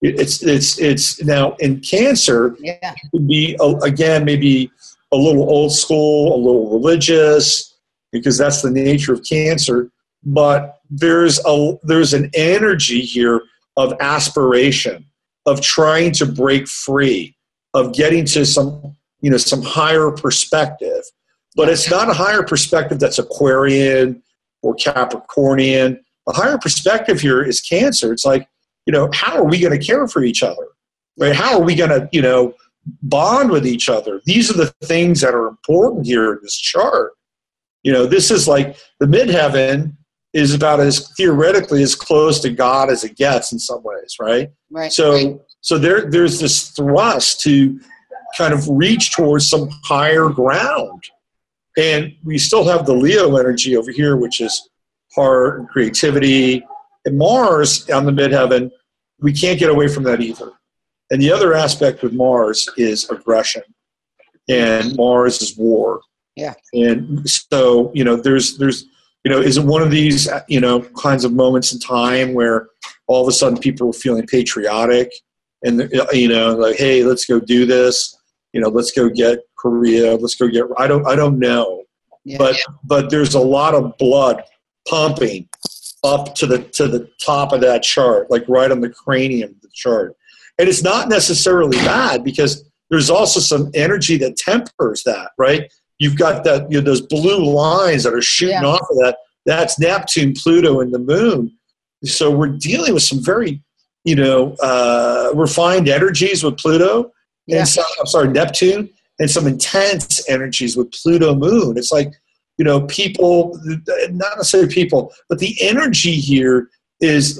It's now in Cancer. Yeah. It could be again maybe a little old school, a little religious, because that's the nature of Cancer. But there's an energy here of aspiration, of trying to break free, of getting to some higher perspective. But it's not a higher perspective that's Aquarian or Capricornian. A higher perspective here is Cancer. It's like, how are we going to care for each other? Right? How are we going to, bond with each other? These are the things that are important here in this chart. This is like the midheaven is about as theoretically as close to God as it gets in some ways, right? Right. So there's this thrust to kind of reach towards some higher ground. And we still have the Leo energy over here, which is heart and creativity. And Mars on the midheaven, we can't get away from that either. And the other aspect with Mars is aggression. And Mars is war. Yeah. And so, there's is it one of these, kinds of moments in time where all of a sudden people were feeling patriotic and, like, hey, let's go do this. Let's go get Korea. Let's go get, I don't know. Yeah. But there's a lot of blood pumping up to the top of that chart, like right on the cranium of the chart. And it's not necessarily bad because there's also some energy that tempers that, right? You've got that, those blue lines that are shooting off of that. That's Neptune, Pluto, and the moon. So we're dealing with some very, refined energies with Pluto. Yeah. And some, Neptune, and some intense energies with Pluto, moon. It's like, people, not necessarily people, but the energy here is,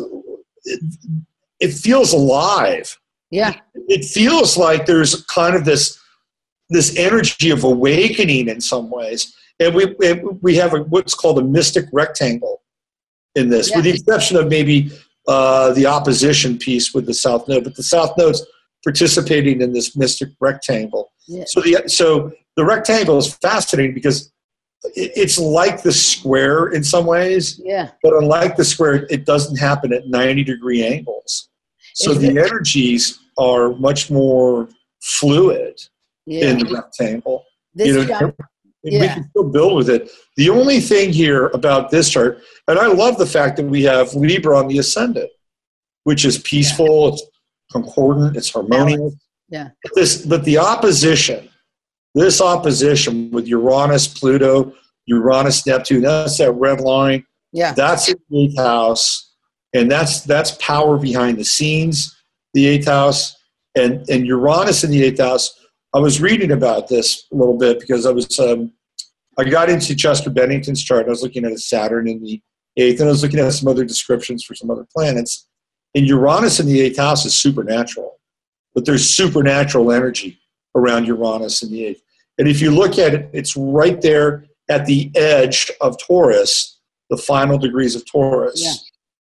it feels alive. Yeah. It feels like there's kind of this energy of awakening in some ways. And we have what's called a mystic rectangle in this, with the exception of maybe the opposition piece with the South Node. But the South Node's participating in this mystic rectangle. Yeah. So the rectangle is fascinating because it's like the square in some ways. Yeah. But unlike the square, it doesn't happen at 90-degree angles. So the energies are much more fluid in the rectangle. We can still build with it. The only thing here about this chart, and I love the fact that we have Libra on the ascendant, which is peaceful, it's concordant, it's harmonious. Yeah. But the opposition, this opposition with Uranus, Pluto, Uranus, Neptune, that's that red line. Yeah. That's in the 8th house. And that's power behind the scenes, the 8th house. And Uranus in the 8th house, I was reading about this a little bit because I got into Chester Bennington's chart. I was looking at a Saturn in the 8th, and I was looking at some other descriptions for some other planets. And Uranus in the 8th house is supernatural. But there's supernatural energy around Uranus in the 8th. And if you look at it, it's right there at the edge of Taurus, the final degrees of Taurus. Yeah.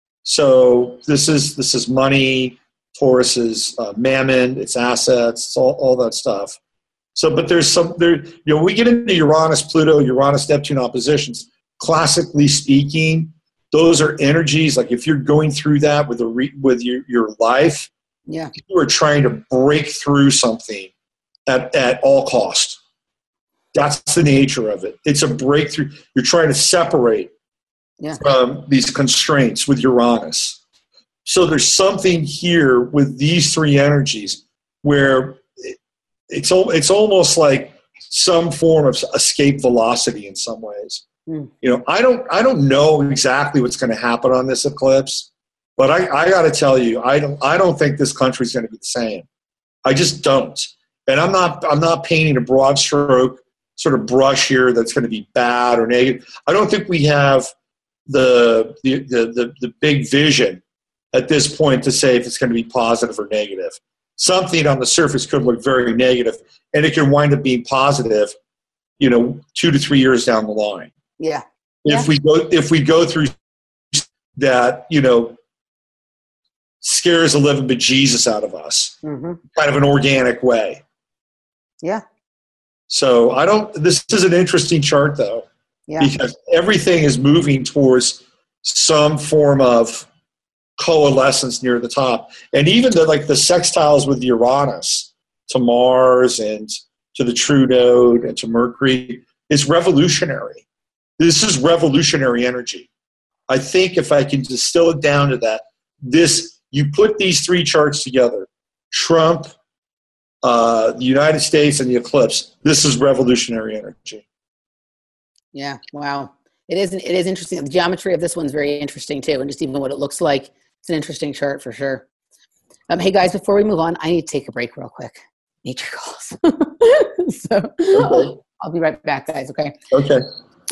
So this is money. Taurus is mammon, it's assets, it's all that stuff. So, but we get into Uranus, Pluto, Uranus, Neptune oppositions. Classically speaking, those are energies. Like if you're going through that with your life, you are trying to break through something at all cost. That's the nature of it. It's a breakthrough. You're trying to separate from these constraints with Uranus. So there's something here with these three energies where it's almost like some form of escape velocity in some ways. I don't know exactly what's going to happen on this eclipse, but I got to tell you, I don't think this country's going to be the same. I just don't. And I'm not painting a broad stroke sort of brush here that's going to be bad or negative. I don't think we have the big vision at this point to say if it's going to be positive or negative. Something on the surface could look very negative, and it can wind up being positive, 2 to 3 years down the line. Yeah. If we go through that, scares the living bejesus out of us, kind of an organic way. Yeah. So this is an interesting chart though, because everything is moving towards some form of coalescence near the top. And even the sextiles with Uranus to Mars and to the true node and to Mercury is revolutionary. This is revolutionary energy. I think if I can distill it down to that, you put these three charts together, Trump, the United States, and the eclipse, this is revolutionary energy. Yeah, wow. It is interesting. The geometry of this one's very interesting too, and just even what it looks like. It's an interesting chart for sure. Hey guys, before we move on, I need to take a break real quick. Nature calls. I'll be right back, guys, okay? Okay.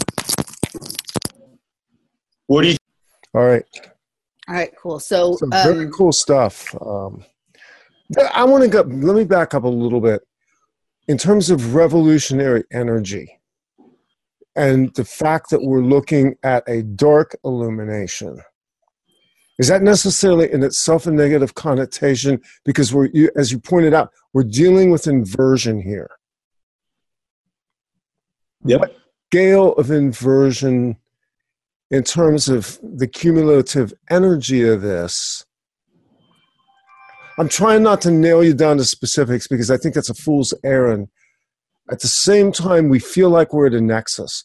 What do you... All right, cool. So some very cool stuff. I want to let me back up a little bit. In terms of revolutionary energy and the fact that we're looking at a dark illumination, is that necessarily in itself a negative connotation? Because as you pointed out, we're dealing with inversion here. Yep. What scale of inversion in terms of the cumulative energy of this I'm trying not to nail you down to specifics because I think that's a fool's errand. At the same time, we feel like we're at a nexus.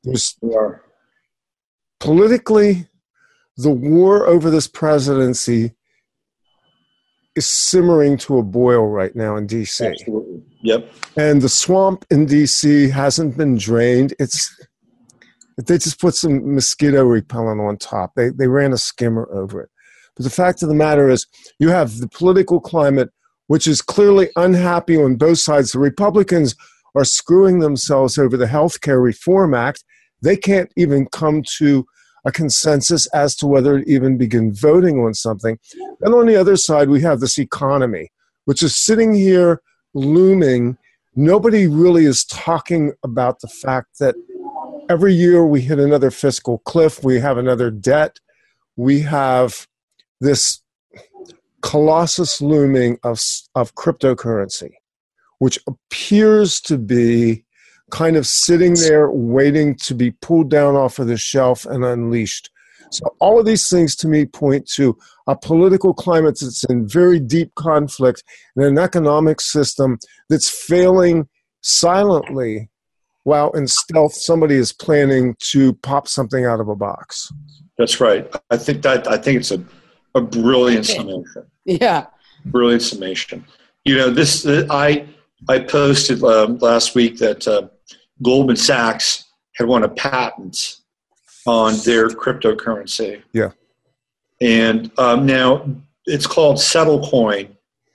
Politically, the war over this presidency is simmering to a boil right now in D.C. Absolutely. Yep. And the swamp in D.C. hasn't been drained. They just put some mosquito repellent on top. They ran a skimmer over it. But the fact of the matter is, you have the political climate, which is clearly unhappy on both sides. The Republicans are screwing themselves over the Health Care Reform Act. They can't even come to a consensus as to whether to even begin voting on something. And on the other side, we have this economy, which is sitting here looming. Nobody really is talking about the fact that every year we hit another fiscal cliff. We have another debt. We have this colossus looming of cryptocurrency, which appears to be kind of sitting there waiting to be pulled down off of the shelf and unleashed. So all of these things to me point to a political climate that's in very deep conflict and an economic system that's failing silently while in stealth somebody is planning to pop something out of a box. That's right. I think it's a brilliant summation. Yeah. Brilliant summation. You know, I posted last week that Goldman Sachs had won a patent on their cryptocurrency. Yeah. And now it's called Settlecoin,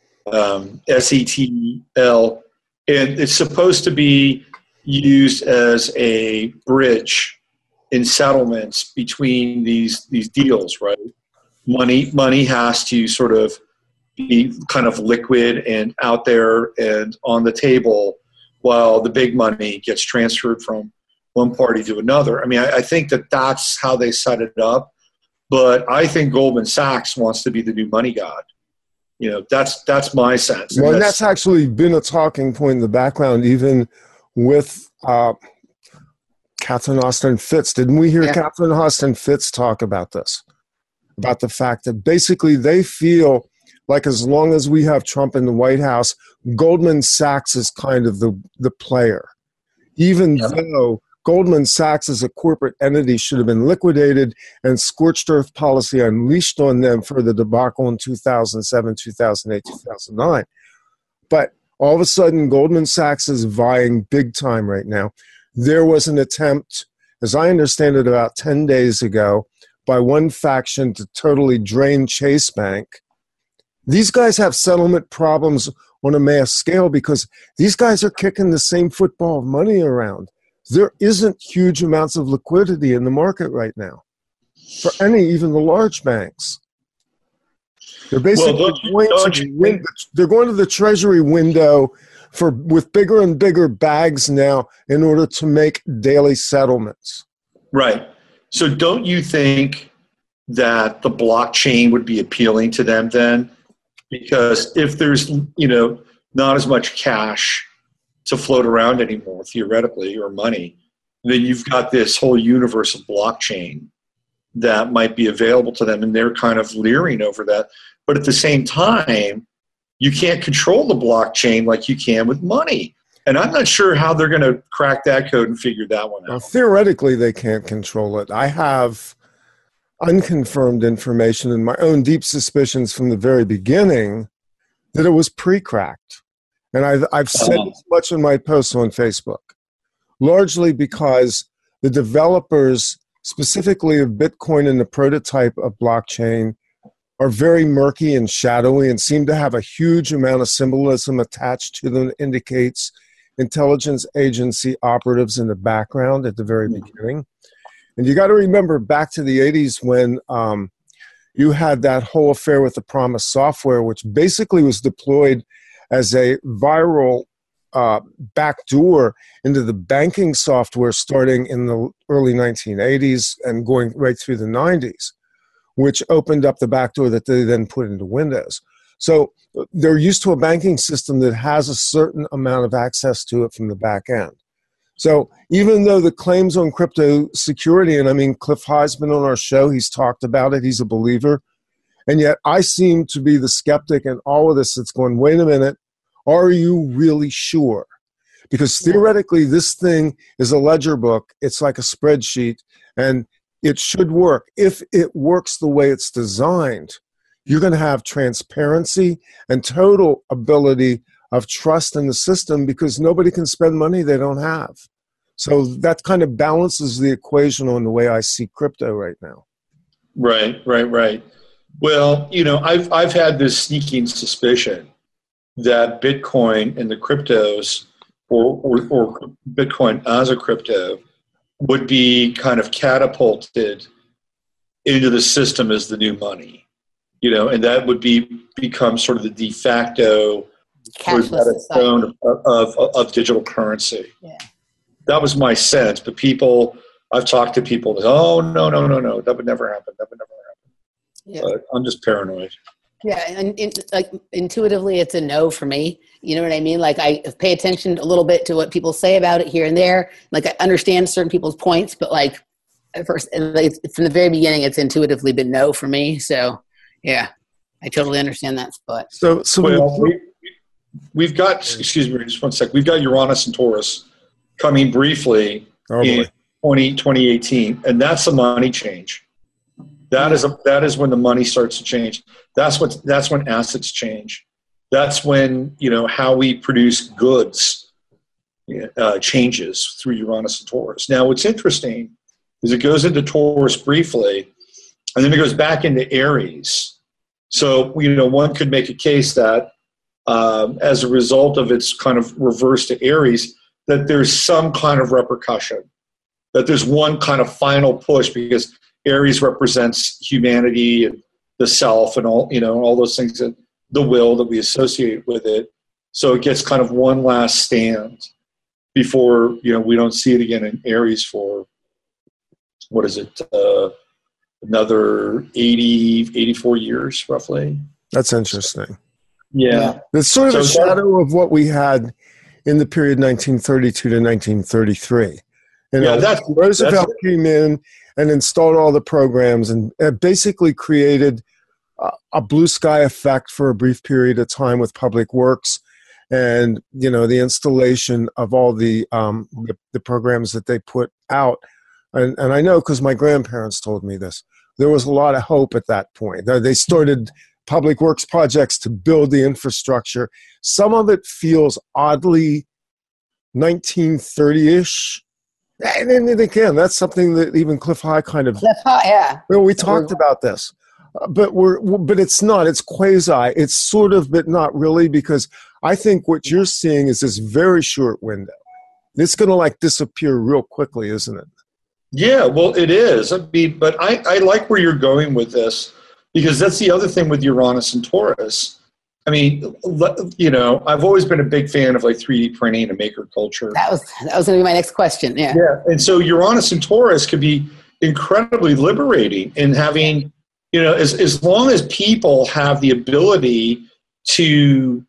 SETL, and it's supposed to be used as a bridge in settlements between these deals, right? Money has to sort of be kind of liquid and out there and on the table while the big money gets transferred from one party to another. I mean, I think that's how they set it up. But I think Goldman Sachs wants to be the new money god. You know, that's my sense. Well, and that's actually been a talking point in the background, even with Catherine Austin Fitts. Didn't we hear Catherine Austin Fitts talk about this? About the fact that basically they feel like as long as we have Trump in the White House, Goldman Sachs is kind of the player. Even though Goldman Sachs as a corporate entity should have been liquidated and scorched earth policy unleashed on them for the debacle in 2007, 2008, 2009. But all of a sudden, Goldman Sachs is vying big time right now. There was an attempt, as I understand it, about 10 days ago by one faction to totally drain Chase Bank. These guys have settlement problems on a mass scale because these guys are kicking the same football of money around. There isn't huge amounts of liquidity in the market right now for even the large banks. They're basically they're going to the Treasury window with bigger and bigger bags now in order to make daily settlements. Right. So don't you think that the blockchain would be appealing to them then? Because if there's, not as much cash to float around anymore, theoretically, or money, then you've got this whole universe of blockchain that might be available to them, and they're kind of leering over that. But at the same time, you can't control the blockchain like you can with money. And I'm not sure how they're going to crack that code and figure that one out. Well, theoretically, they can't control it. I have unconfirmed information and my own deep suspicions from the very beginning that it was pre-cracked. And I've said as much in my posts on Facebook, largely because the developers, specifically of Bitcoin and the prototype of blockchain, are very murky and shadowy and seem to have a huge amount of symbolism attached to them that indicates intelligence agency operatives in the background at the very beginning. And you got to remember back to the 80s when you had that whole affair with the Promise software, which basically was deployed as a viral backdoor into the banking software starting in the early 1980s and going right through the 90s, which opened up the backdoor that they then put into Windows. So they're used to a banking system that has a certain amount of access to it from the back end. So even though the claims on crypto security, and I mean, Cliff High's been on our show, he's talked about it, he's a believer, And yet I seem to be the skeptic in all of this that's going, wait a minute, are you really sure? Because theoretically, this thing is a ledger book. It's like a spreadsheet, and it should work. If it works the way it's designed, you're going to have transparency and total ability of trust in the system, because nobody can spend money they don't have. So that kind of balances the equation on the way I see crypto right now. Right. Well, I've had this sneaking suspicion that Bitcoin and the cryptos, or Bitcoin as a crypto, would be kind of catapulted into the system as the new money, and that would become sort of the de facto tone of digital currency. Yeah. That was my sense, but I've talked to people that, oh, no, that would never happen. Yeah. But I'm just paranoid. Yeah, and intuitively, it's a no for me. You know what I mean? Like, I pay attention a little bit to what people say about it here and there. Like, I understand certain people's points, but like, at first, from the very beginning, it's intuitively been no for me. So, yeah, I totally understand that spot. So we've got, excuse me, just one sec. We've got Uranus and Taurus coming briefly in 2018, and that's a money change. That is when the money starts to change. That's when assets change. That's when how we produce goods changes through Uranus and Taurus. Now, what's interesting is it goes into Taurus briefly, and then it goes back into Aries. So one could make a case that as a result of its kind of reverse to Aries, that there's some kind of repercussion, that there's one kind of final push, because Aries represents humanity and the self and all those things, that the will that we associate with it. So it gets kind of one last stand before, we don't see it again in Aries for, what is it, another 84 years roughly. That's interesting. Yeah. It's sort of a shadow of what we had in the period 1932 to 1933. Roosevelt came in and installed all the programs and basically created a blue sky effect for a brief period of time with public works, and the installation of all the programs that they put out. And I know, because my grandparents told me this, there was a lot of hope at that point. They started public works projects to build the infrastructure. Some of it feels oddly 1930-ish. And again, that's something that even Cliff High kind of... Cliff High, yeah. We talked about this. But it's not. It's quasi. It's sort of, but not really, because I think what you're seeing is this very short window. It's going to disappear real quickly, isn't it? Yeah, well, it is. But I like where you're going with this, because that's the other thing with Uranus and Taurus. I've always been a big fan of 3D printing and maker culture. That was going to be my next question. Yeah. Yeah, and so Uranus and Taurus could be incredibly liberating in having, as long as people have the ability to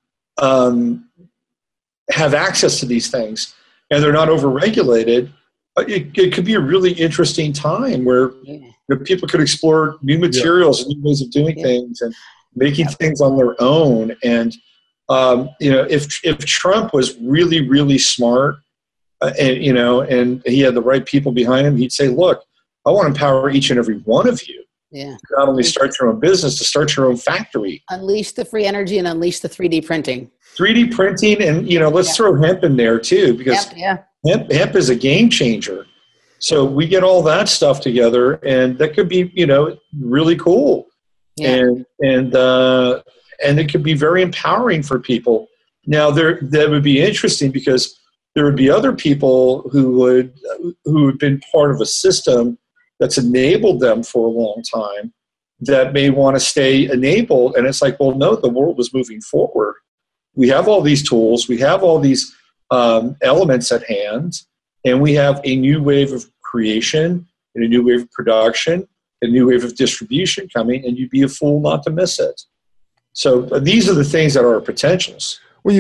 have access to these things and they're not overregulated, it could be a really interesting time where people could explore new materials and new ways of doing things and making things on their own. And if Trump was really, really smart, and he had the right people behind him, he'd say, "Look, I want to empower each and every one of you. Yeah. Not only start your own business, to start your own factory. Unleash the free energy and unleash the 3D printing. 3D printing, and let's throw hemp in there too, because hemp is a game changer. So we get all that stuff together, and that could be really cool. Yeah. And it could be very empowering for people. Now that would be interesting, because there would be other people who had been part of a system that's enabled them for a long time that may want to stay enabled. And it's like, well, no, the world is moving forward. We have all these tools. We have all these elements at hand, and we have a new wave of creation and a new wave of production, a new wave of distribution coming, and you'd be a fool not to miss it. So these are the things that are our potentials. Well,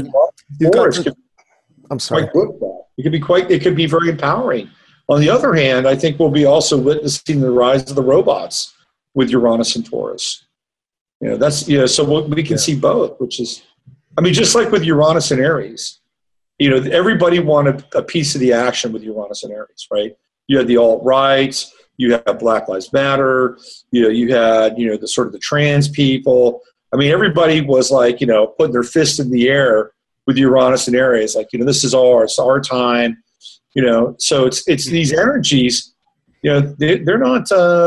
I'm sorry. It could be very empowering. On the other hand, I think we'll be also witnessing the rise of the robots with Uranus and Taurus. So we can see both, which is, I mean, just like with Uranus and Aries, everybody wanted a piece of the action with Uranus and Aries, right? You had the alt-rights, you had Black Lives Matter, you had, the sort of the trans people. I mean, everybody was like, putting their fist in the air with Uranus and Aries, like, this is ours, our time, so it's these energies, they're not,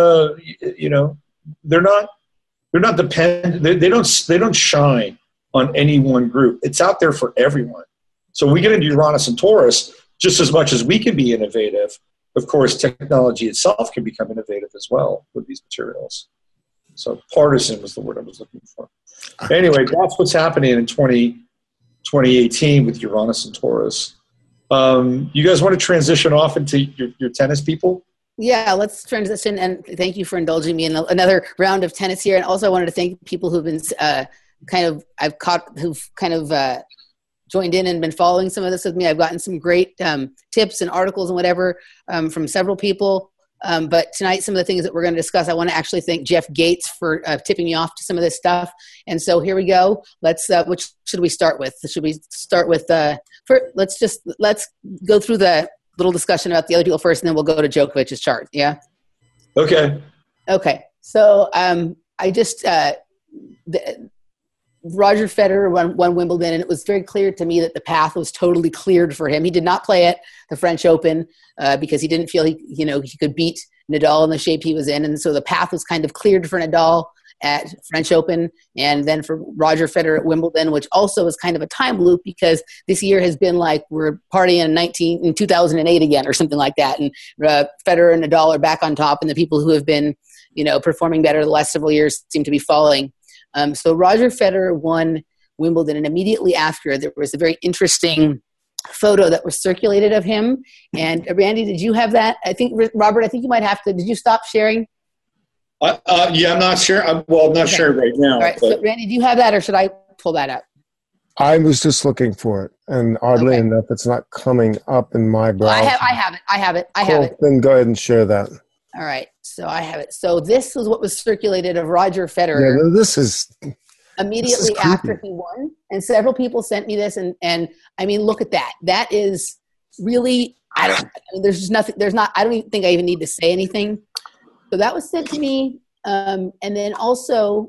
they're not dependent. They don't shine on any one group. It's out there for everyone. So we get into Uranus and Taurus just as much as we can be innovative. Of course, technology itself can become innovative as well with these materials. So partisan was the word I was looking for. Anyway, that's what's happening in 2018 with Uranus and Taurus. You guys want to transition off into your tennis people? Yeah, let's transition, and thank you for indulging me in another round of tennis here. And also I wanted to thank people who've been who've joined in and been following some of this with me. I've gotten some great tips and articles and whatever from several people. But tonight, some of the things that we're going to discuss, I want to actually thank Jeff Gates for tipping me off to some of this stuff. And so here we go. Let's, which should we start with? Should we start with, let's go through the little discussion about the other people first, and then we'll go to Djokovic's chart. Yeah. Okay. So Roger Federer won Wimbledon, and it was very clear to me that the path was totally cleared for him. He did not play at the French Open because he didn't feel he could beat Nadal in the shape he was in, and so the path was kind of cleared for Nadal at French Open, and then for Roger Federer at Wimbledon, which also is kind of a time loop because this year has been like we're partying in 2008 again or something like that, and Federer and Nadal are back on top, and the people who have been performing better the last several years seem to be falling. So Roger Federer won Wimbledon, and immediately after, there was a very interesting photo that was circulated of him. And Randy, did you have that? I think, Robert, you might have to. Did you stop sharing? Yeah, I'm not sure. I'm not sharing right now. All right, so Randy, do you have that, or should I pull that up? I was just looking for it, and oddly enough, it's not coming up in my browser. I have it. Then go ahead and share that. All right, so I have it. So this was what was circulated of Roger Federer. Yeah, this is immediately after he won, and several people sent me this, and I mean, look at that. That is really there's just nothing. I don't even think I even need to say anything. So that was sent to me, and then also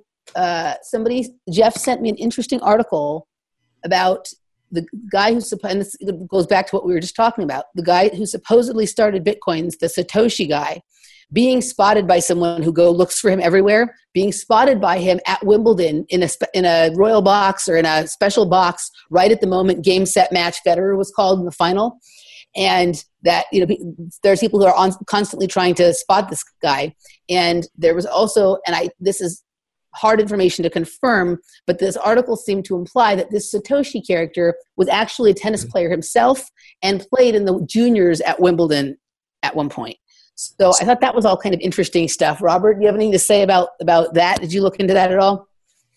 Jeff sent me an interesting article about the guy and this goes back to what we were just talking about, the guy who supposedly started Bitcoins, the Satoshi guy, being spotted by someone who looks for him everywhere, being spotted by him at Wimbledon in a royal box or in a special box right at the moment game, set, match Federer was called in the final. And that, there's people who are constantly trying to spot this guy. And there was also, this is hard information to confirm, but this article seemed to imply that this Satoshi character was actually a tennis player himself and played in the juniors at Wimbledon at one point. So I thought that was all kind of interesting stuff. Robert, do you have anything to say about that? Did you look into that at all?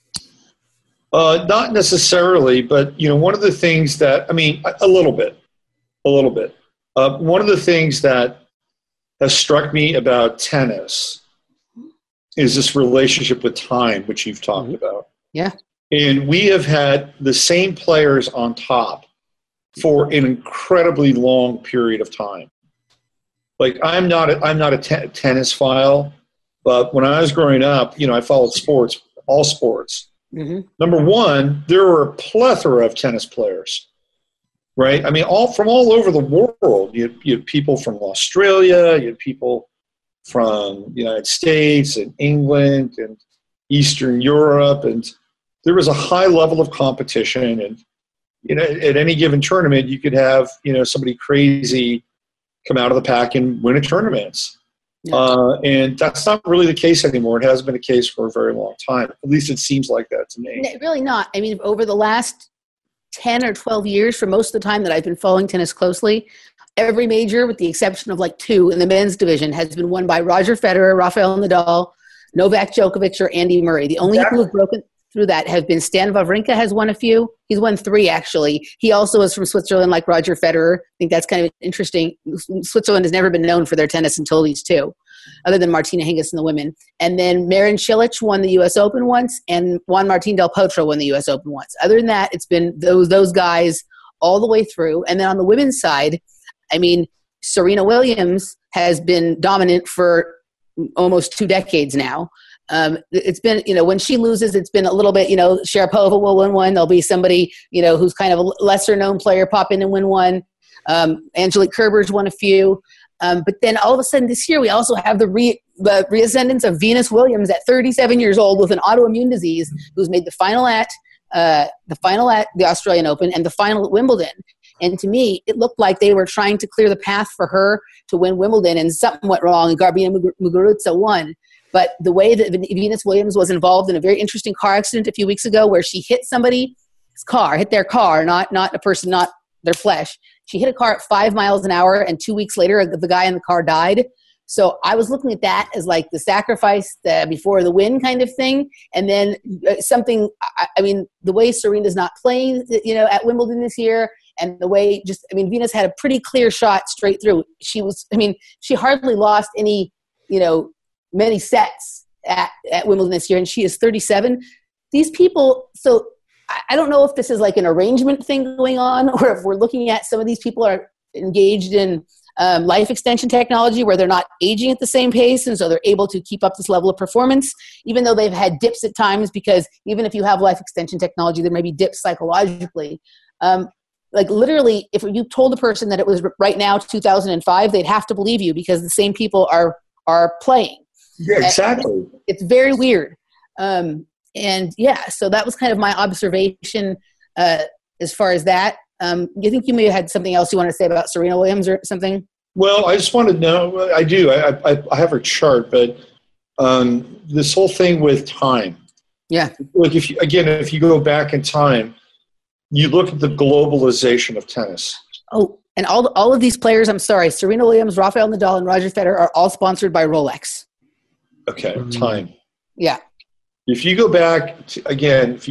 Not necessarily, but one of the things that, a little bit. One of the things that has struck me about tennis is this relationship with time, which you've talked about. Yeah. And we have had the same players on top for an incredibly long period of time. Like I'm not a tennis file, but when I was growing up, I followed sports, all sports. Mm-hmm. Number one, there were a plethora of tennis players. Right? From all over the world. You had people from Australia, you had people from the United States and England and Eastern Europe, and there was a high level of competition. And at any given tournament, you could have somebody crazy come out of the pack and win a tournament. Yeah. And that's not really the case anymore. It hasn't been the case for a very long time. At least it seems like that to me. Really not. Over the last 10 or 12 years, for most of the time that I've been following tennis closely, every major, with the exception of like two in the men's division, has been won by Roger Federer, Rafael Nadal, Novak Djokovic, or Andy Murray. The only people who've broken through that have been Stan Wawrinka has won a few. He's won 3, actually. He also is from Switzerland, like Roger Federer. I think that's kind of interesting. Switzerland has never been known for their tennis until these two. other than Martina Hingis in the women. And then Marin Cilic won the U.S. Open once, and Juan Martín del Potro won the U.S. Open once. Other than that, it's been those guys all the way through. And then on the women's side, I mean, Serena Williams has been dominant for almost 2 decades now. It's been, when she loses, it's been a little bit, Sharapova will win one. There'll be somebody, who's kind of a lesser known player pop in and win one. Angelique Kerber's won a few. But then all of a sudden this year, we also have the reascendance of Venus Williams at 37 years old with an autoimmune disease, who's made the final at the Australian Open and the final at Wimbledon. And to me, it looked like they were trying to clear the path for her to win Wimbledon, and something went wrong, and Garbina Muguruza won. But the way that Venus Williams was involved in a very interesting car accident a few weeks ago where she hit somebody's car, hit their car, not a person, not their flesh. She hit a car at 5 miles an hour, and 2 weeks later, the guy in the car died. So I was looking at that as like the sacrifice before the win kind of thing. And then something, I mean, the way Serena's not playing, at Wimbledon this year, and the way Venus had a pretty clear shot straight through. She hardly lost any, many sets at Wimbledon this year, and she is 37. These people, so I don't know if this is like an arrangement thing going on, or if we're looking at some of these people are engaged in life extension technology where they're not aging at the same pace, and so they're able to keep up this level of performance, even though they've had dips at times, because even if you have life extension technology, there may be dips psychologically. Like literally, if you told a person that it was right now 2005, they'd have to believe you because the same people are playing. Yeah, exactly. It's very weird. So that was kind of my observation as far as that. You think you may have had something else you want to say about Serena Williams or something? Well, I just want to know, I do. I have her chart, but this whole thing with time. Yeah. Like if you go back in time, you look at the globalization of tennis. Oh, and all of these players, I'm sorry, Serena Williams, Rafael Nadal, and Roger Federer are all sponsored by Rolex. Okay, time. Yeah. If you go back to the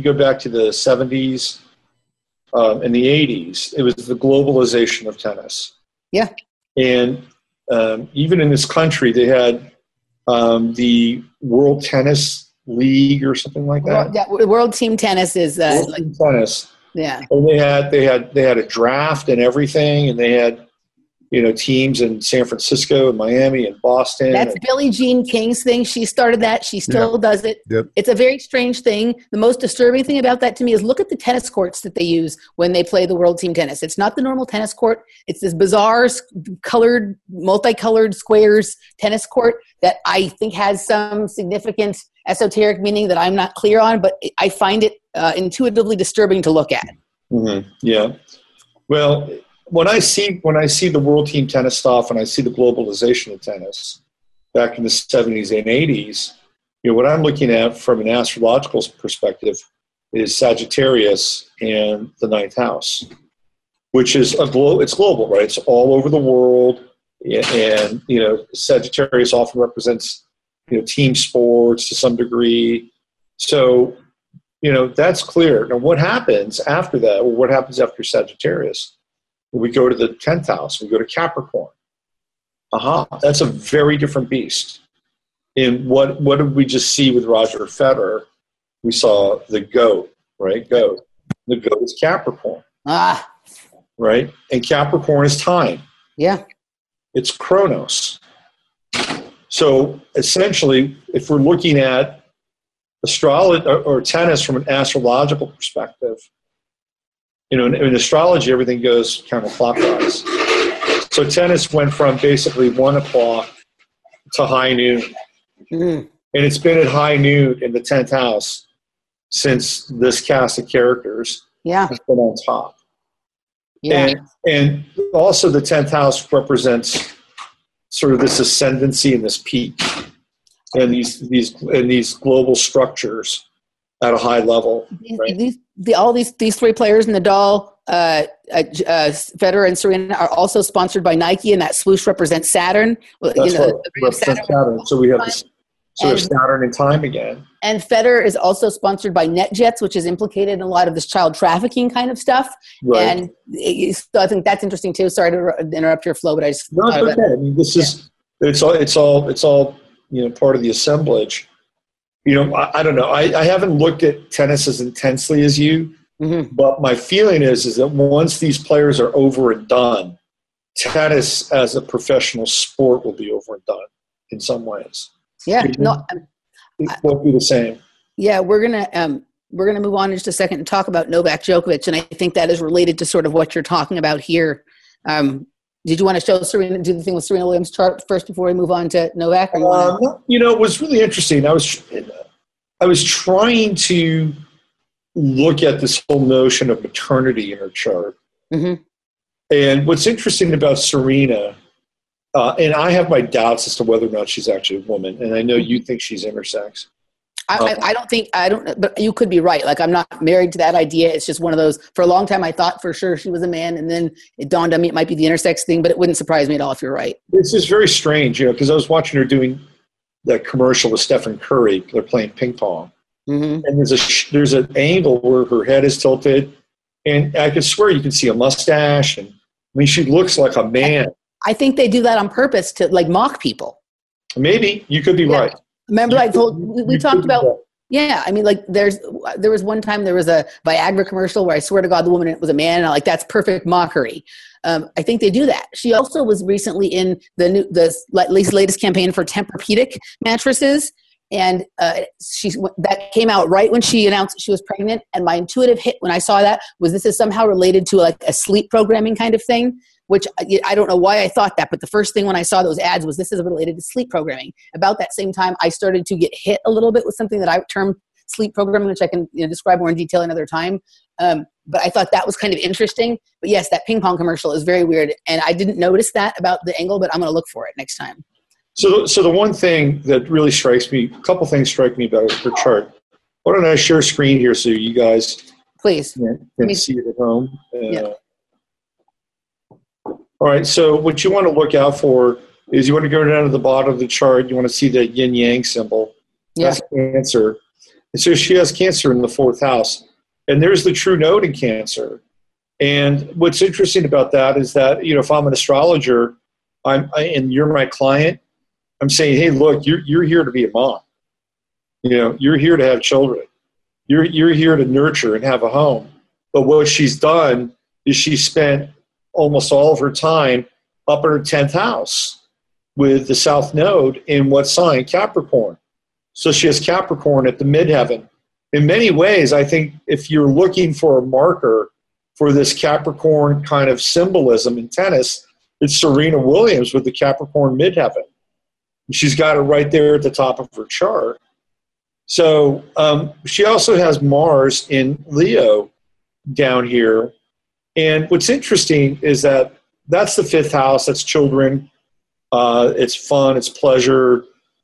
70s and the 80s, it was the globalization of tennis. Yeah. And even in this country, they had the World Tennis League or something like that. World Team Tennis is Team Tennis. Yeah. And they had a draft and everything, and they had teams in San Francisco and Miami and Boston. That's Billie Jean King's thing. She started that. She still does it. Yep. It's a very strange thing. The most disturbing thing about that to me is look at the tennis courts that they use when they play the World Team Tennis. It's not the normal tennis court. It's this bizarre multicolored squares tennis court that I think has some significant esoteric meaning that I'm not clear on, but I find it intuitively disturbing to look at. Mm-hmm. Yeah. Well, when I see the World Team Tennis stuff and I see the globalization of tennis back in the 70s and 80s, what I'm looking at from an astrological perspective is Sagittarius and the ninth house, which is it's global, right? It's all over the world, and Sagittarius often represents team sports to some degree. So that's clear. Now, what happens after that? Or what happens after Sagittarius? We go to the 10th house. We go to Capricorn. That's a very different beast. And what did we just see with Roger Federer? We saw the GOAT, right? GOAT. The GOAT is Capricorn. Right? And Capricorn is time. Yeah. It's Chronos. So essentially, if we're looking at astrology or tennis from an astrological perspective, in astrology, everything goes counterclockwise. So tennis went from basically 1 o'clock to high noon. Mm-hmm. And it's been at high noon in the 10th house since this cast of characters has been on top. Yeah. And also the 10th house represents sort of this ascendancy and this peak and these global structures at a high level. Right? These three players, Nadal, Federer, and Serena, are also sponsored by Nike, and that swoosh represents Saturn. That's right. Saturn. So we have this sort of Saturn in time again. And Federer is also sponsored by NetJets, which is implicated in a lot of this child trafficking kind of stuff. Right. And so I think that's interesting too. Sorry to interrupt your flow, but I just no, it's okay. I mean, this is It's all part of the assemblage. I don't know. I haven't looked at tennis as intensely as you, but my feeling is that once these players are over and done, tennis as a professional sport will be over and done in some ways. Yeah, it won't be the same. Yeah, we're gonna move on in just a second and talk about Novak Djokovic, and I think that is related to sort of what you're talking about here. Did you want to show Serena, do the thing with Serena Williams' chart first before we move on to Novak? It was really interesting. I was trying to look at this whole notion of maternity in her chart. Mm-hmm. And what's interesting about Serena, and I have my doubts as to whether or not she's actually a woman, and I know you think she's intersex. I don't, but you could be right. Like, I'm not married to that idea. It's just one of those, for a long time, I thought for sure she was a man, and then it dawned on me it might be the intersex thing, but it wouldn't surprise me at all if you're right. This is very strange, because I was watching her doing that commercial with Stephen Curry. They're playing ping pong. Mm-hmm. And there's an angle where her head is tilted, and I could swear you can see a mustache, and she looks like a man. I think they do that on purpose to mock people. Maybe. You could be right. Remember, we talked about, there was one time there was a Viagra commercial where I swear to God the woman was a man, and that's perfect mockery. I think they do that. She also was recently in the latest campaign for Tempur-Pedic mattresses, and that came out right when she announced she was pregnant. And my intuitive hit when I saw that was this is somehow related to a sleep programming kind of thing, which I don't know why I thought that, but the first thing when I saw those ads was this is related to sleep programming. About that same time, I started to get hit a little bit with something that I term sleep programming, which I can describe more in detail another time. But I thought that was kind of interesting. But yes, that ping pong commercial is very weird, and I didn't notice that about the angle, but I'm going to look for it next time. So the one thing that really strikes me, a couple things strike me about her chart. Why don't I share a screen here so you guys please can see it at home? Yeah. All right, so what you want to look out for is you want to go down to the bottom of the chart. You want to see the yin-yang symbol. Yeah. That's Cancer. And so she has Cancer in the 4th house. And there's the true node in Cancer. And what's interesting about that is that, if I'm an astrologer and you're my client, I'm saying, hey, look, you're here to be a mom. You're here to have children. You're here to nurture and have a home. But what she's done is she spent almost all of her time up in her 10th house with the South Node in what sign? Capricorn. So she has Capricorn at the midheaven. In many ways, I think if you're looking for a marker for this Capricorn kind of symbolism in tennis, it's Serena Williams with the Capricorn midheaven. She's got it right there at the top of her chart. So she also has Mars in Leo down here. And what's interesting is that that's the 5th house. That's children. It's fun. It's pleasure,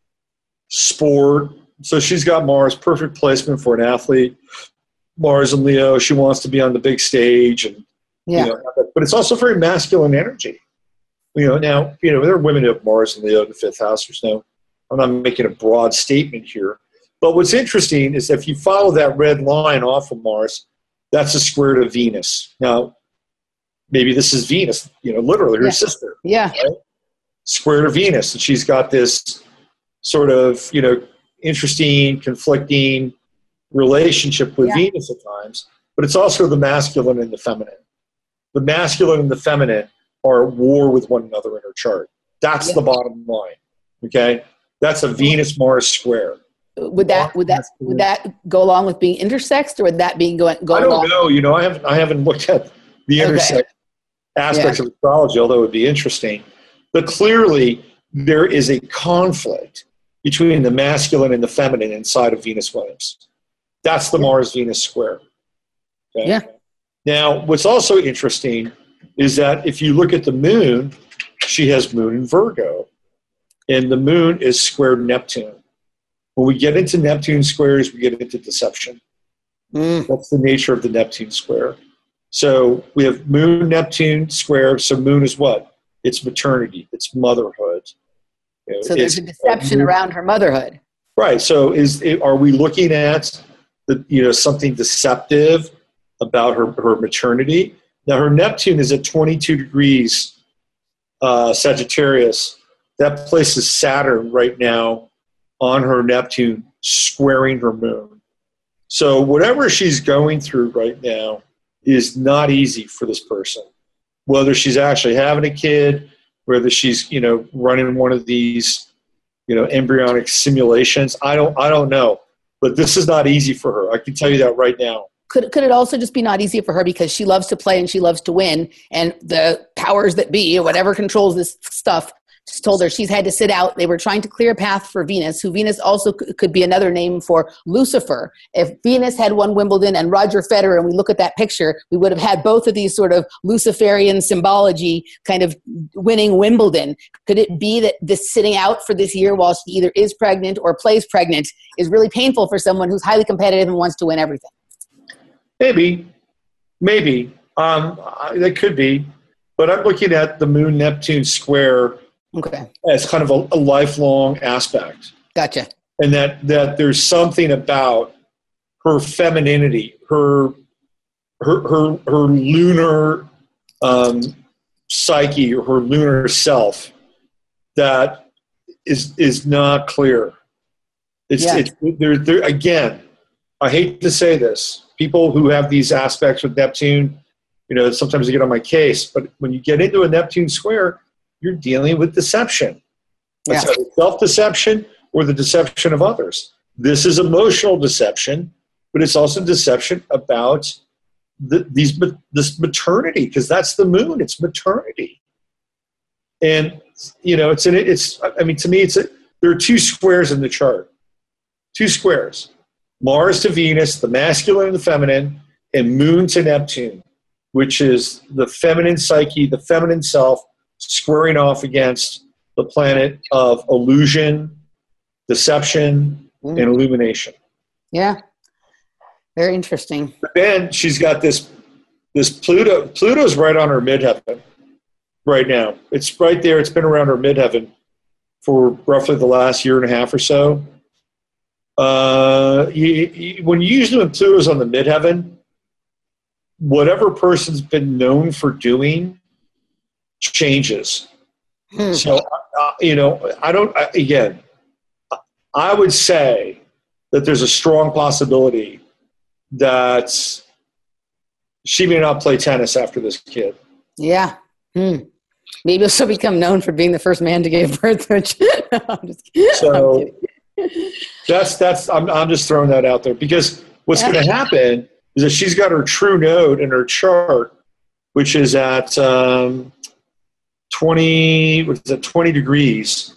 sport. So she's got Mars, perfect placement for an athlete. Mars and Leo. She wants to be on the big stage, and but it's also very masculine energy. Now there are women who have Mars and Leo in the 5th house. I'm not making a broad statement here. But what's interesting is if you follow that red line off of Mars, that's a square to Venus. Now, maybe this is Venus, literally her sister. Yeah. Right? Square to Venus. And she's got this sort of, interesting, conflicting relationship with Venus at times. But it's also the masculine and the feminine. The masculine and the feminine are at war with one another in her chart. That's the bottom line. Okay? That's a Venus-Mars square. Would that go along with being intersexed, or would that be going I don't know. I haven't looked at the intersex aspects of astrology, although it would be interesting. But clearly, there is a conflict between the masculine and the feminine inside of Venus Williams. That's the Mars-Venus square. Okay? Yeah. Now, what's also interesting is that if you look at the moon, she has moon in Virgo. And the moon is square Neptune. When we get into Neptune squares, we get into deception. That's the nature of the Neptune square. So we have moon, Neptune square. So moon is what? It's maternity. It's motherhood. So there's a deception around her motherhood. Right. So are we looking at something deceptive about her maternity? Now her Neptune is at 22 degrees Sagittarius. that places Saturn right now on her Neptune, squaring her moon. So whatever she's going through right now is not easy for this person. Whether she's actually having a kid, whether she's, running one of these, embryonic simulations, I don't know. But this is not easy for her. I can tell you that right now. Could it also just be not easy for her because she loves to play and she loves to win, and the powers that be, or whatever controls this stuff, just told her she's had to sit out. They were trying to clear a path for Venus, who Venus also could be another name for Lucifer. If Venus had won Wimbledon and Roger Federer, and we look at that picture, we would have had both of these sort of Luciferian symbology kind of winning Wimbledon. Could it be that this sitting out for this year while she either is pregnant or plays pregnant is really painful for someone who's highly competitive and wants to win everything? Maybe. That could be. But I'm looking at the Moon-Neptune square as kind of a lifelong aspect. Gotcha. And that there's something about her femininity, her lunar psyche, or her lunar self, that is not clear. It's there again. I hate to say this. People who have these aspects with Neptune, sometimes they get on my case. But when you get into a Neptune square, you're dealing with deception. It's either self-deception or the deception of others. This is emotional deception, but it's also deception about this maternity, because that's the moon. It's maternity, and to me, there are two squares in the chart. Two squares: Mars to Venus, the masculine and the feminine, and Moon to Neptune, which is the feminine psyche, the feminine self, squaring off against the planet of illusion, deception, and illumination. Yeah. Very interesting. But then she's got this Pluto. Pluto's right on her midheaven right now. It's right there. It's been around her midheaven for roughly the last year and a half or so. When usually when Pluto's on the midheaven, whatever person's been known for doing changes. So, I would say that there's a strong possibility that she may not play tennis after this kid. Yeah. Maybe he'll still become known for being the first man to give birth. I'm just kidding. So I'm just throwing that out there, because what's going to happen is that she's got her true node in her chart, which is at 20 degrees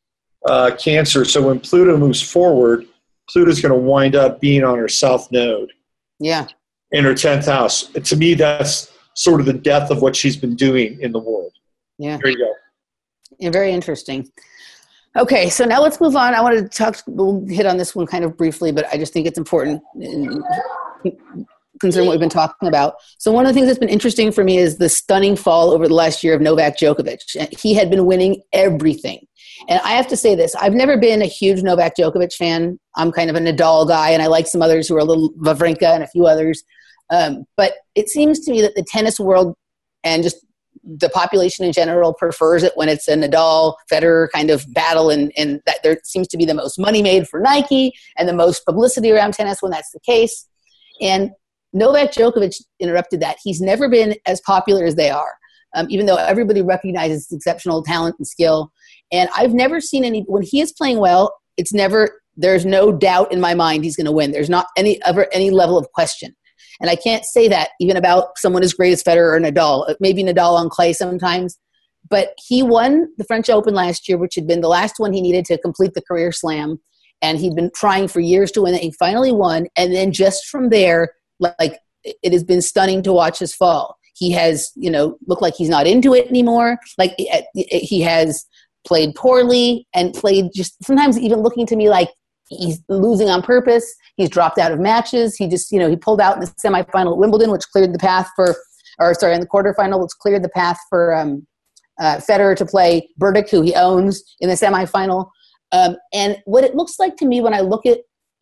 Cancer. So when Pluto moves forward, Pluto's going to wind up being on her south node. Yeah. In her 10th house. And to me, that's sort of the death of what she's been doing in the world. Yeah. There you go. Yeah, very interesting. Okay, so now let's move on. I wanted to we'll hit on this one kind of briefly, but I just think it's important considering what we've been talking about. So one of the things that's been interesting for me is the stunning fall over the last year of Novak Djokovic. He had been winning everything. And I have to say this, I've never been a huge Novak Djokovic fan. I'm kind of a Nadal guy, and I like some others who are a little Wawrinka and a few others. But it seems to me that the tennis world and just the population in general prefers it when it's a Nadal Federer kind of battle, and that there seems to be the most money made for Nike and the most publicity around tennis when that's the case. And Novak Djokovic interrupted that. He's never been as popular as they are, even though everybody recognizes his exceptional talent and skill. And I've never seen when he is playing well, there's no doubt in my mind he's going to win. There's not any level of question. And I can't say that even about someone as great as Federer or Nadal, maybe Nadal on clay sometimes. But he won the French Open last year, which had been the last one he needed to complete the career slam. And he'd been trying for years to win it. He finally won. And then just from there, like, it has been stunning to watch his fall. He has, looked like he's not into it anymore. Like, he has played poorly and played just sometimes even looking to me like he's losing on purpose. He's dropped out of matches. He just, he pulled out in the semifinal at Wimbledon, which cleared the path in the quarterfinal, which cleared the path for Federer to play Berdych, who he owns, in the semifinal. And what it looks like to me when I look at,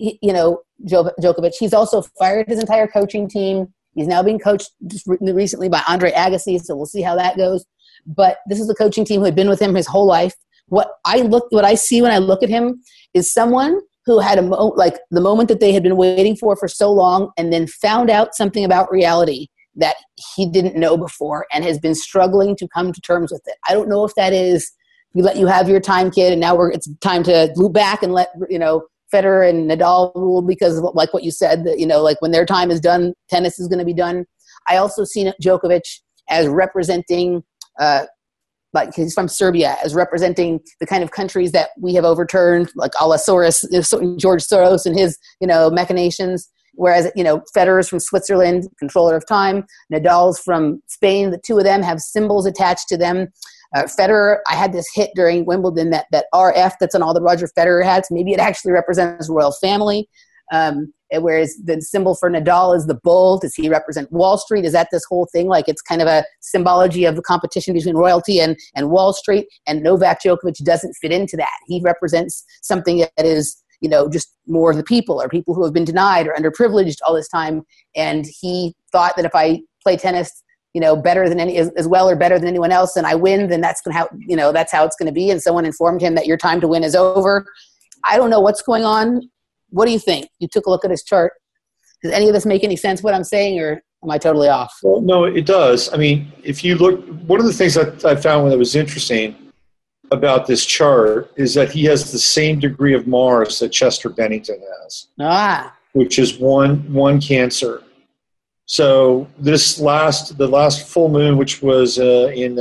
Djokovic, he's also fired his entire coaching team. He's now being coached just recently by Andre Agassi, so we'll see how that goes. But this is the coaching team who had been with him his whole life. what I see when I look at him is someone who had like the moment that they had been waiting for so long, and then found out something about reality that he didn't know before and has been struggling to come to terms with it. I don't know if that is, we let you have your time, kid, and now it's time to loop back and let, Federer and Nadal rule, because like what you said, that, like when their time is done, tennis is going to be done. I also see Djokovic as representing, like he's from Serbia, as representing the kind of countries that we have overturned, like a la George Soros and his, machinations. Whereas, Federer's from Switzerland, controller of time. Nadal's from Spain. The two of them have symbols attached to them. Federer, I had this hit during Wimbledon, that RF that's on all the Roger Federer hats. Maybe it actually represents royal family. Whereas the symbol for Nadal is the bull. Does he represent Wall Street? Is that this whole thing? Like it's kind of a symbology of the competition between royalty and Wall Street. And Novak Djokovic doesn't fit into that. He represents something that is, just more of the people, or people who have been denied or underprivileged all this time. And he thought that if I play tennis, better than as well or better than anyone else, and I win, then that's how it's going to be. And someone informed him that your time to win is over. I don't know what's going on. What do you think? You took a look at his chart. Does any of this make any sense, what I'm saying, or am I totally off? Well, no, it does. I mean, if you look, one of the things that I found that was interesting about this chart is that he has the same degree of Mars that Chester Bennington has, which is one Cancer. So the last full moon, which was in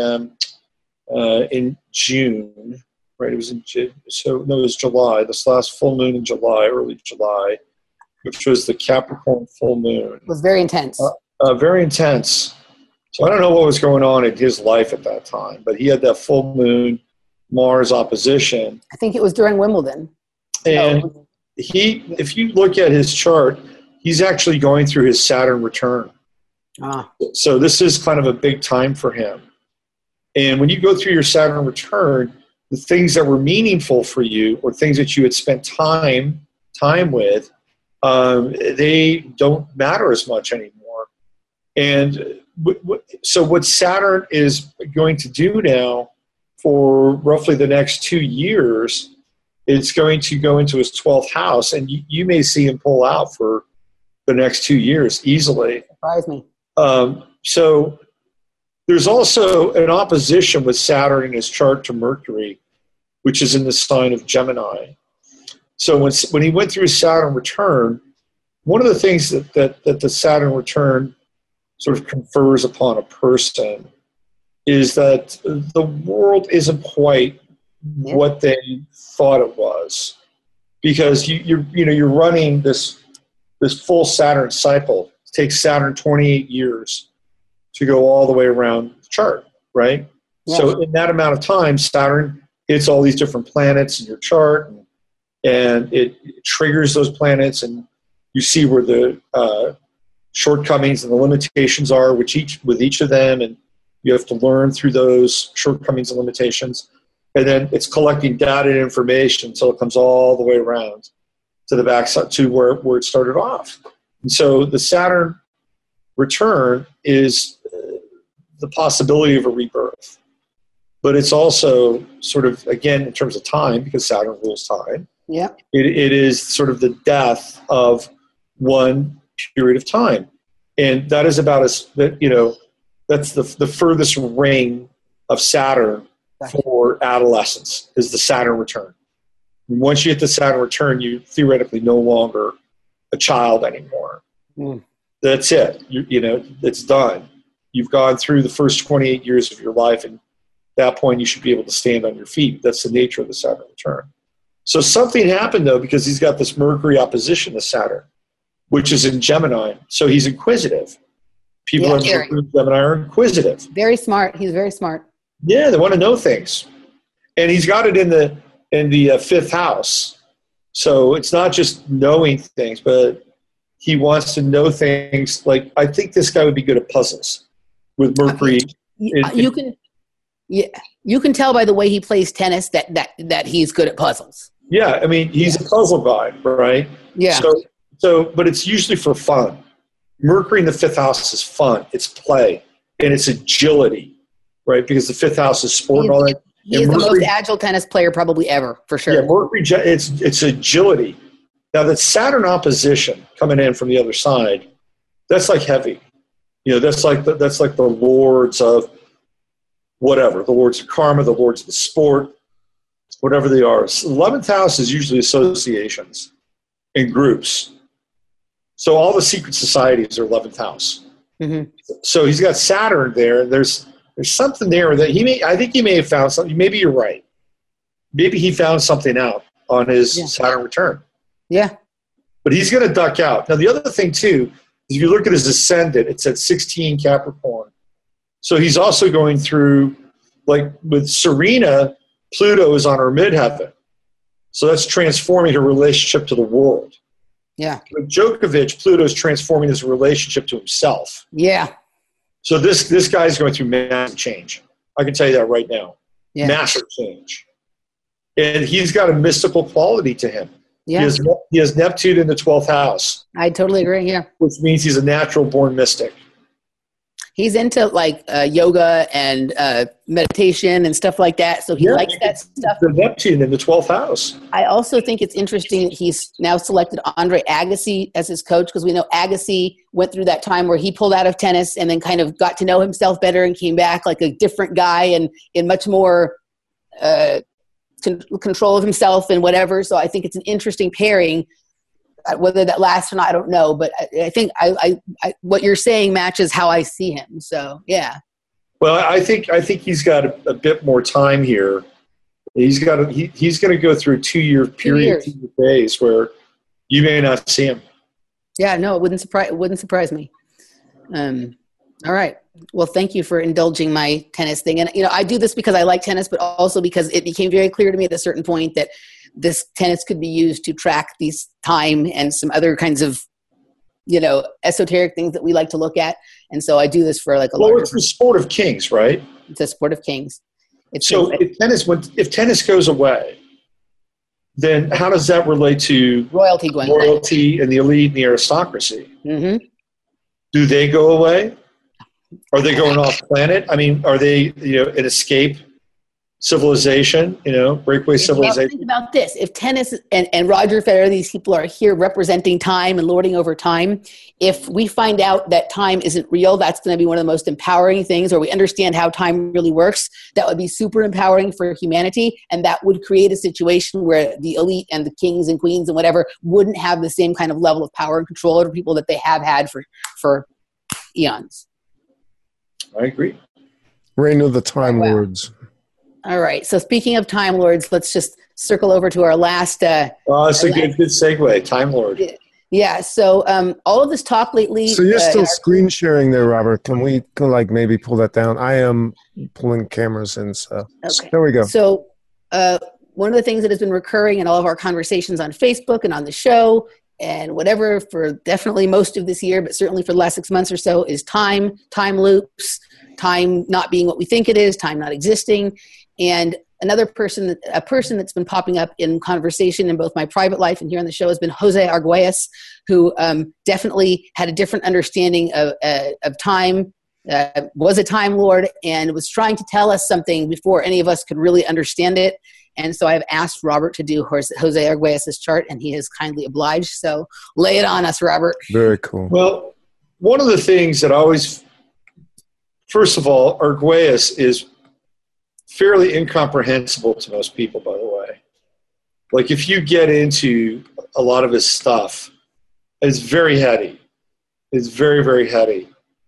June, right? It was it was July. This last full moon in July, early July, which was the Capricorn full moon. It was very intense. Very intense. So I don't know what was going on in his life at that time, but he had that full moon Mars opposition. I think it was during Wimbledon. And if you look at his chart, he's actually going through his Saturn return. So this is kind of a big time for him. And when you go through your Saturn return, the things that were meaningful for you, or things that you had spent time with, they don't matter as much anymore. And so what Saturn is going to do now for roughly the next 2 years, it's going to go into his 12th house, and you may see him pull out for the next 2 years easily. Surprise me. So there's also an opposition with Saturn in his chart to Mercury, which is in the sign of Gemini. So when he went through his Saturn return, one of the things that the Saturn return sort of confers upon a person is that the world isn't quite what they thought it was, because you're running this full Saturn cycle. It takes Saturn 28 years to go all the way around the chart, right? Yeah. So in that amount of time, Saturn hits all these different planets in your chart, and it triggers those planets, and you see where the shortcomings and the limitations are with each of them, and you have to learn through those shortcomings and limitations. And then it's collecting data and information until it comes all the way around to the backside to where it started off. And so the Saturn return is the possibility of a rebirth. But it's also sort of, again, in terms of time, because Saturn rules time, it is sort of the death of one period of time. And that is about that's the furthest ring of Saturn for adolescence, is the Saturn return. And once you hit the Saturn return, you're theoretically no longer a child anymore. That's it. It's done. You've gone through the first 28 years of your life, and at that point you should be able to stand on your feet. That's the nature of the Saturn return. So something happened, though, because he's got this Mercury opposition to Saturn, which is in Gemini. So he's inquisitive. People in Gemini are inquisitive. Very smart. He's very smart. Yeah, they want to know things. And he's got it in the fifth house. So it's not just knowing things, but he wants to know things. Like, I think this guy would be good at puzzles with Mercury. You can tell by the way he plays tennis that he's good at puzzles. Yeah, I mean, he's a puzzle guy, right? Yeah. So, but it's usually for fun. Mercury in the fifth house is fun. It's play, and it's agility, right? Because the fifth house is sport and all that. He is the most agile tennis player probably ever, for sure. Yeah, Mercury, it's agility. Now, that Saturn opposition coming in from the other side, that's like heavy. That's like the lords of whatever, the lords of karma, the lords of the sport, whatever they are. 11th house is usually associations and groups. So all the secret societies are 11th house. Mm-hmm. So he's got Saturn there, and there's something there that I think he may have found something. Maybe you're right. Maybe he found something out on his Saturn return. Yeah. But he's going to duck out. Now, the other thing, too, is if you look at his ascendant, it's at 16 Capricorn. So he's also going through, like with Serena, Pluto is on her midheaven. So that's transforming her relationship to the world. Yeah. With Djokovic, Pluto's transforming his relationship to himself. Yeah. So this guy's going through massive change. I can tell you that right now. Yeah. Massive change. And he's got a mystical quality to him. Yeah. He has Neptune in the 12th house. I totally agree, yeah. Which means he's a natural born mystic. He's into yoga and meditation and stuff like that, so he likes that stuff. The Neptune in the 12th house. I also think it's interesting that he's now selected Andre Agassi as his coach, because we know Agassi went through that time where he pulled out of tennis and then kind of got to know himself better and came back like a different guy and in much more control of himself and whatever. So I think it's an interesting pairing. Whether that lasts or not, I don't know. But I think I what you're saying matches how I see him. So yeah. Well, I think he's got a bit more time here. He's going to go through a 2-year period, 2 days where you may not see him. Yeah, no, it wouldn't surprise me. All right. Well, thank you for indulging my tennis thing. And I do this because I like tennis, but also because it became very clear to me at a certain point that this tennis could be used to track these time and some other kinds of, esoteric things that we like to look at. And so I do this for it's the sport of kings, right? It's a sport of kings. If tennis goes away, then how does that relate to royalty and the elite and the aristocracy? Mm-hmm. Do they go away? Are they going off planet? I mean, are they, an escape civilization, breakaway civilization? Think about this. If tennis and Roger Federer, these people are here representing time and lording over time. If we find out that time isn't real, that's going to be one of the most empowering things, or we understand how time really works. That would be super empowering for humanity. And that would create a situation where the elite and the kings and queens and whatever wouldn't have the same kind of level of power and control over people that they have had for eons. I agree. Reign of the Time Lords. All right. So speaking of Time Lords, let's just circle over to our last. It's a good segue. Time Lord. Yeah. So all of this talk lately. So you're still screen sharing there, Robert. Can we maybe pull that down? I am pulling cameras in. So okay. There we go. So one of the things that has been recurring in all of our conversations on Facebook and on the show and whatever for definitely most of this year, but certainly for the last 6 months or so, is time loops, time not being what we think it is, time not existing. And a person that's been popping up in conversation in both my private life and here on the show has been Jose Arguelles, who definitely had a different understanding of time, was a Time Lord, and was trying to tell us something before any of us could really understand it. And so I've asked Robert to do Jose Arguelles' chart, and he has kindly obliged. So lay it on us, Robert. Very cool. Well, one of the things that first of all, Arguelles is fairly incomprehensible to most people, by the way. Like, if you get into a lot of his stuff, it's very heady. It's very, very heady.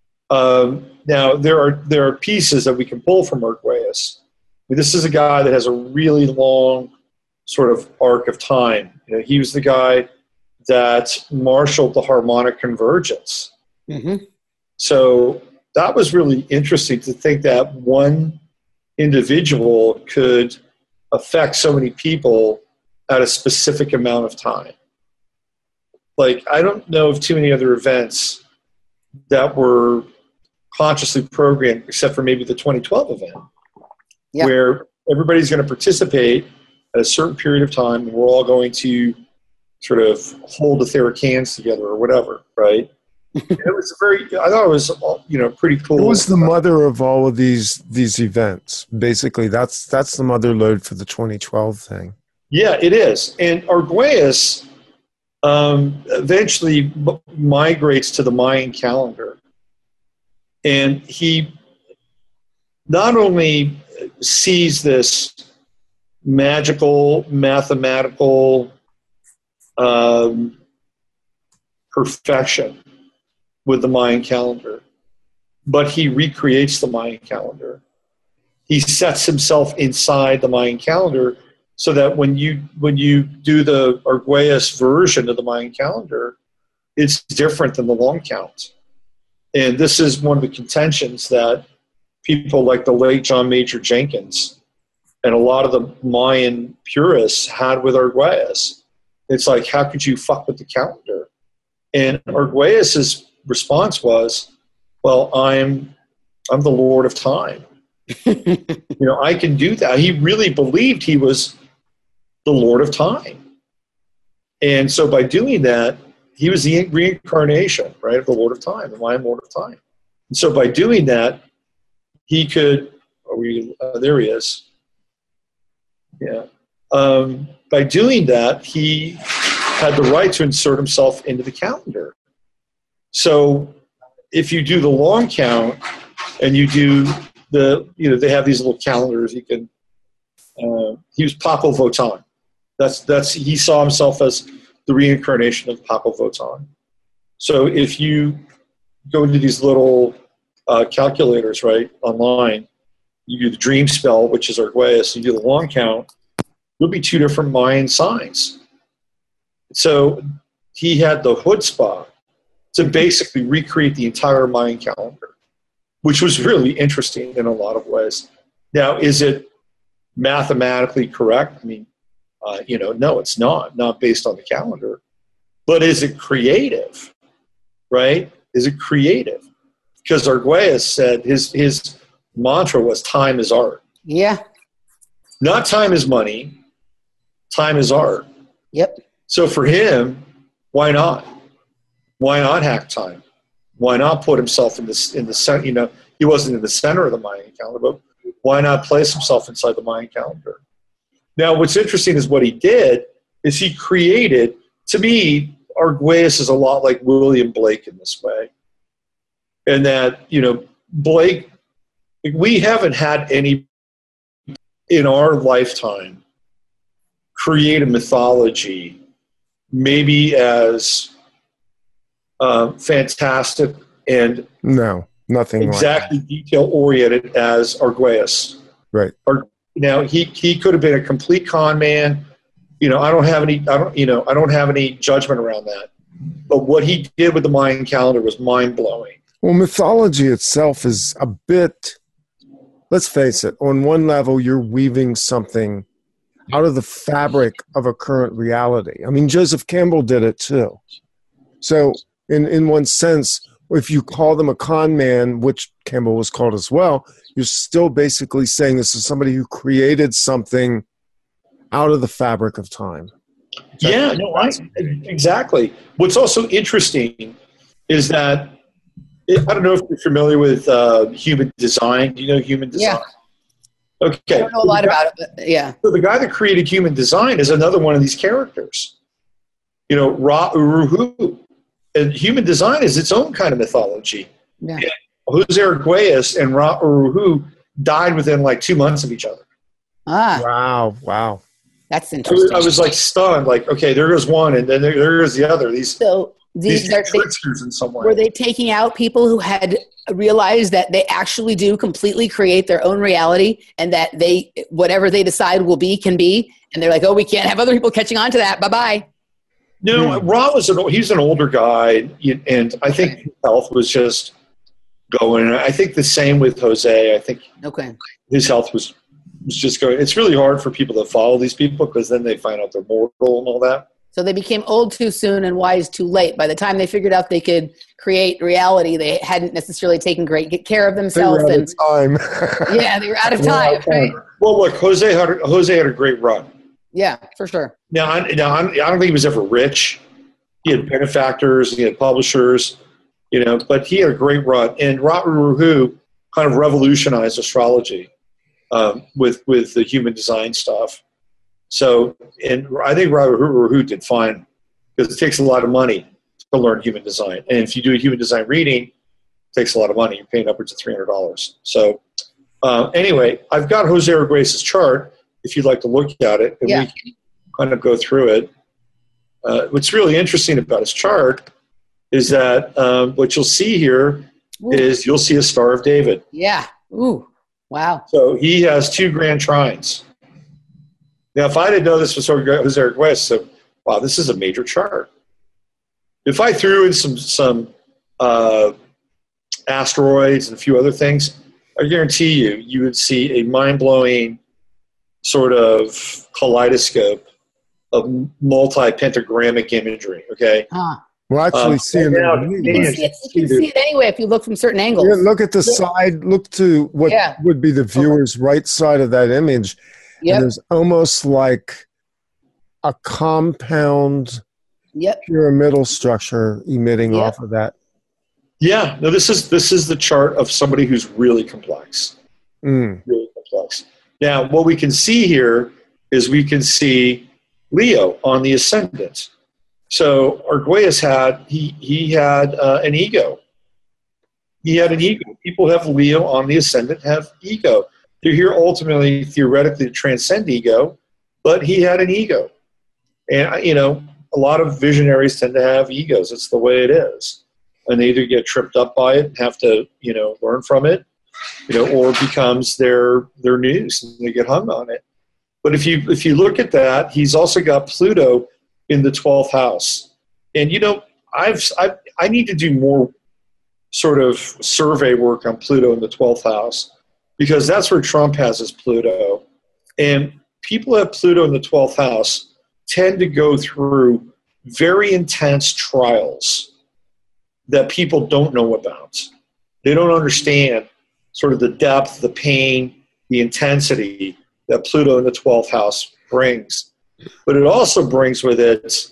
Now, there are pieces that we can pull from Arguelles. This is a guy that has a really long sort of arc of time. He was the guy that marshaled the harmonic convergence. Mm-hmm. So that was really interesting to think that one individual could affect so many people at a specific amount of time. Like, I don't know of too many other events that were consciously programmed, except for maybe the 2012 event. Yeah. Where everybody's going to participate at a certain period of time, and we're all going to sort of hold etheric hands together or whatever, right? It was I thought it was, pretty cool. It was the mother of all of these events. Basically, that's the mother lode for the 2012 thing. Yeah, it is. And Argüelles eventually migrates to the Mayan calendar. And he not only sees this magical, mathematical perfection with the Mayan calendar, but he recreates the Mayan calendar. He sets himself inside the Mayan calendar so that when you do the Argüelles version of the Mayan calendar, it's different than the long count. And this is one of the contentions that people like the late John Major Jenkins and a lot of the Mayan purists had with Argüelles. It's like, how could you fuck with the calendar? And Argüelles' response was, well, I'm the Lord of Time. I can do that. He really believed he was the Lord of Time. And so by doing that, he was the reincarnation, right, of the Lord of Time, the Mayan Lord of Time. And so by doing that, he could, there he is. Yeah. By doing that, he had the right to insert himself into the calendar. So if you do the long count and you do they have these little calendars, you can, he was Papa Votan. He saw himself as the reincarnation of Papa Votan. So if you go into these little calculators, right, online, you do the dream spell, which is Argüelles, you do the long count, there'll be two different Mayan signs. So he had the chutzpah to basically recreate the entire Mayan calendar, which was really interesting in a lot of ways. Now, is it mathematically correct? I mean, no, it's not based on the calendar. But is it creative, right? Is it creative? Because Argüelles said his mantra was time is art. Yeah. Not time is money. Time is art. Yep. So for him, why not? Why not hack time? Why not put himself in the center? He wasn't in the center of the Mayan calendar, but why not place himself inside the Mayan calendar? Now, what's interesting is what he did is he created, to me, Argüelles is a lot like William Blake in this way. And that, Blake, we haven't had any in our lifetime create a mythology maybe as fantastic and nothing exactly like detail oriented as Argüelles. Right. Now he could have been a complete con man. I don't have any judgment around that. But what he did with the Mayan calendar was mind blowing. Well, mythology itself is a bit, let's face it, on one level you're weaving something out of the fabric of a current reality. I mean, Joseph Campbell did it too. So in one sense, if you call them a con man, which Campbell was called as well, you're still basically saying this is somebody who created something out of the fabric of time. Yeah, exactly. What's also interesting is that, I don't know if you're familiar with human design. Do you know human design? Yeah. Okay. I don't know a lot about it, but yeah. So the guy that created human design is another one of these characters. Ra Uru Hu. And human design is its own kind of mythology. Yeah. And Jose Argüelles and Ra Uru Hu died within like 2 months of each other. Ah. Wow. That's interesting. I was like stunned, like, okay, there goes one, and then there goes the other. These tricksters in some way. Were they taking out people who had realized that they actually do completely create their own reality, and that whatever they decide will be can be, and they're like, oh, we can't have other people catching on to that. Bye bye. No, Ra he's an older guy, and I think his health was just going. I think the same with Jose. I think his health was just going. It's really hard for people to follow these people because then they find out they're mortal and all that. So they became old too soon and wise too late. By the time they figured out they could create reality, they hadn't necessarily taken great care of themselves. They were out of time. Yeah, they were out of time. Right? Well, look, Jose had a great run. Yeah, for sure. Now, I don't think he was ever rich. He had benefactors. He had publishers. But he had a great run. And Robert Ruhu kind of revolutionized astrology with the human design stuff. So, and I think Robert Ruhu did fine because it takes a lot of money to learn human design. And if you do a human design reading, it takes a lot of money. You're paying upwards of $300. So anyway, I've got Jose Arguelles' chart if you'd like to look at it. And we can kind of go through it. What's really interesting about his chart is that what you'll see here is you'll see a Star of David. Yeah. Ooh. Wow. So he has 2 grand trines. Now, if I didn't know this was Jose Arguelles, so wow, this is a major chart. If I threw in some asteroids and a few other things, I guarantee you would see a mind-blowing sort of kaleidoscope of multi-pentagrammic imagery, okay? We'll actually see it. You can see it anyway if you look from certain angles. Yeah, look at the side. Look to what would be the viewer's right side of that image. And there's almost like a compound pyramidal structure emitting off of that. Yeah, no, this is the chart of somebody who's really complex. Really complex. Now, what we can see here is we can see Leo on the ascendant. So Arguelles had an ego. He had an ego. People have Leo on the ascendant have ego. They're here ultimately, theoretically, to transcend ego, but he had an ego. And, a lot of visionaries tend to have egos. It's the way it is. And they either get tripped up by it and have to, learn from it, or it becomes their news and they get hung on it. But if you look at that, he's also got Pluto in the 12th house. And, I need to do more sort of survey work on Pluto in the 12th house because that's where Trump has his Pluto. And people who have Pluto in the 12th house tend to go through very intense trials that people don't know about. They don't understand sort of the depth, the pain, the intensity that Pluto in the 12th house brings. But it also brings with it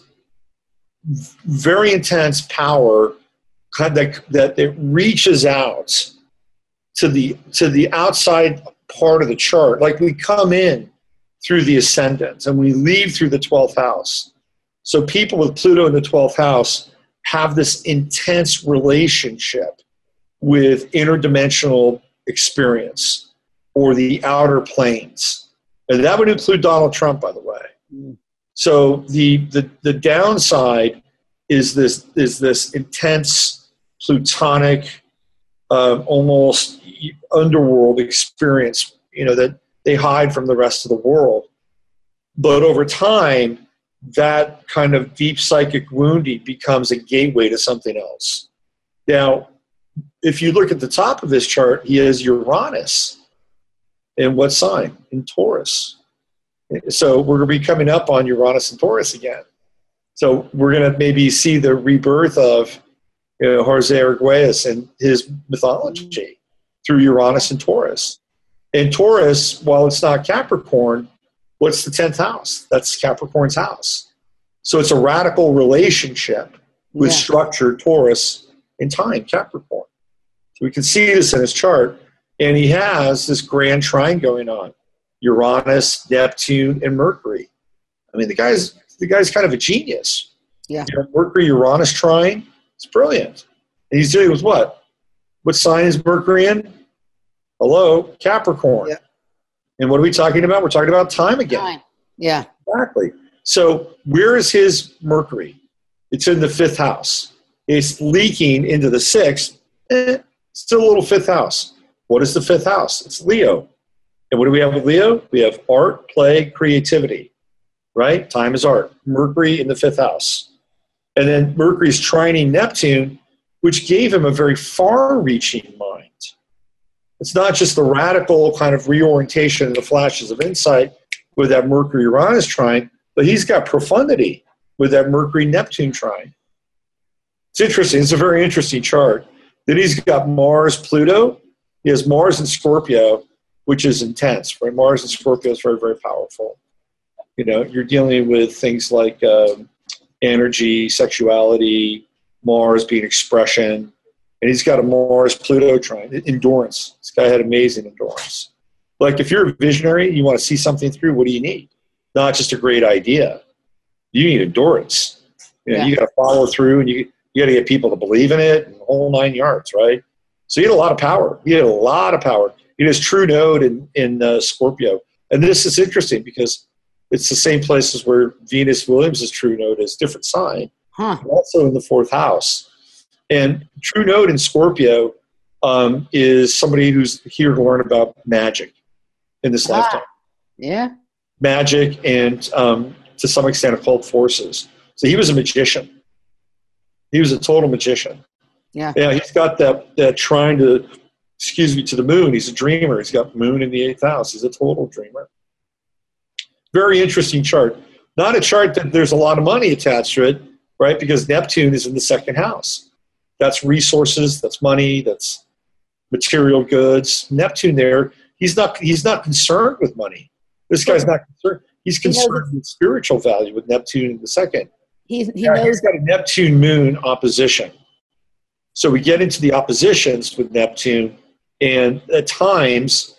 very intense power that it reaches out to the outside part of the chart. Like we come in through the ascendant and we leave through the 12th house. So people with Pluto in the 12th house have this intense relationship with interdimensional experience or the outer planes. And that would include Donald Trump, by the way. So the downside is this intense plutonic, almost underworld experience, that they hide from the rest of the world. But over time, that kind of deep psychic wounding becomes a gateway to something else. Now, if you look at the top of this chart, he has Uranus. In what sign? In Taurus. So we're going to be coming up on Uranus and Taurus again. So we're going to maybe see the rebirth of Jose Arguelles and his mythology through Uranus and Taurus. And Taurus, while it's not Capricorn, what's the 10th house? That's Capricorn's house. So it's a radical relationship with structure, Taurus, and time, Capricorn. So we can see this in his chart. And he has this grand trine going on. Uranus, Neptune, and Mercury. I mean, the guy's kind of a genius. Yeah. Mercury, Uranus trine, it's brilliant. And he's dealing with what? What sign is Mercury in? Hello, Capricorn. Yeah. And what are we talking about? We're talking about time again. Time. Yeah. Exactly. So where is his Mercury? It's in the 5th house. It's leaking into the 6th. Still a little 5th house. What is the 5th house? It's Leo. And what do we have with Leo? We have art, play, creativity, right? Time is art. Mercury in the 5th house. And then Mercury's trining Neptune, which gave him a very far-reaching mind. It's not just the radical kind of reorientation and the flashes of insight with that Mercury-Uranus trine, but he's got profundity with that Mercury-Neptune trine. It's interesting. It's a very interesting chart. Then he's got Mars-Pluto. He has Mars in Scorpio, which is intense, right? Mars in Scorpio is very, very powerful. You're dealing with things like energy, sexuality, Mars being expression, and he's got a Mars-Pluto trine. Endurance. This guy had amazing endurance. Like, if you're a visionary, you want to see something through, what do you need? Not just a great idea. You need endurance. You know, you got to follow through, and you got to get people to believe in it, and the whole 9 yards, right? So he had a lot of power. He had a lot of power. He has true node in Scorpio. And this is interesting because it's the same places where Venus Williams' true node is, different sign, also in the 4th house. And true node in Scorpio is somebody who's here to learn about magic in this lifetime. Yeah. Magic and, to some extent, occult forces. So he was a magician. He was a total magician. Yeah. Yeah, he's got that trine to the moon. He's a dreamer. He's got moon in the 8th house. He's a total dreamer. Very interesting chart. Not a chart that there's a lot of money attached to it, right? Because Neptune is in the 2nd house. That's resources, that's money, that's material goods. Neptune there, he's not concerned with money. This guy's not concerned. He's concerned with spiritual value with Neptune in the 2nd. He's got a Neptune moon opposition. So we get into the oppositions with Neptune, and at times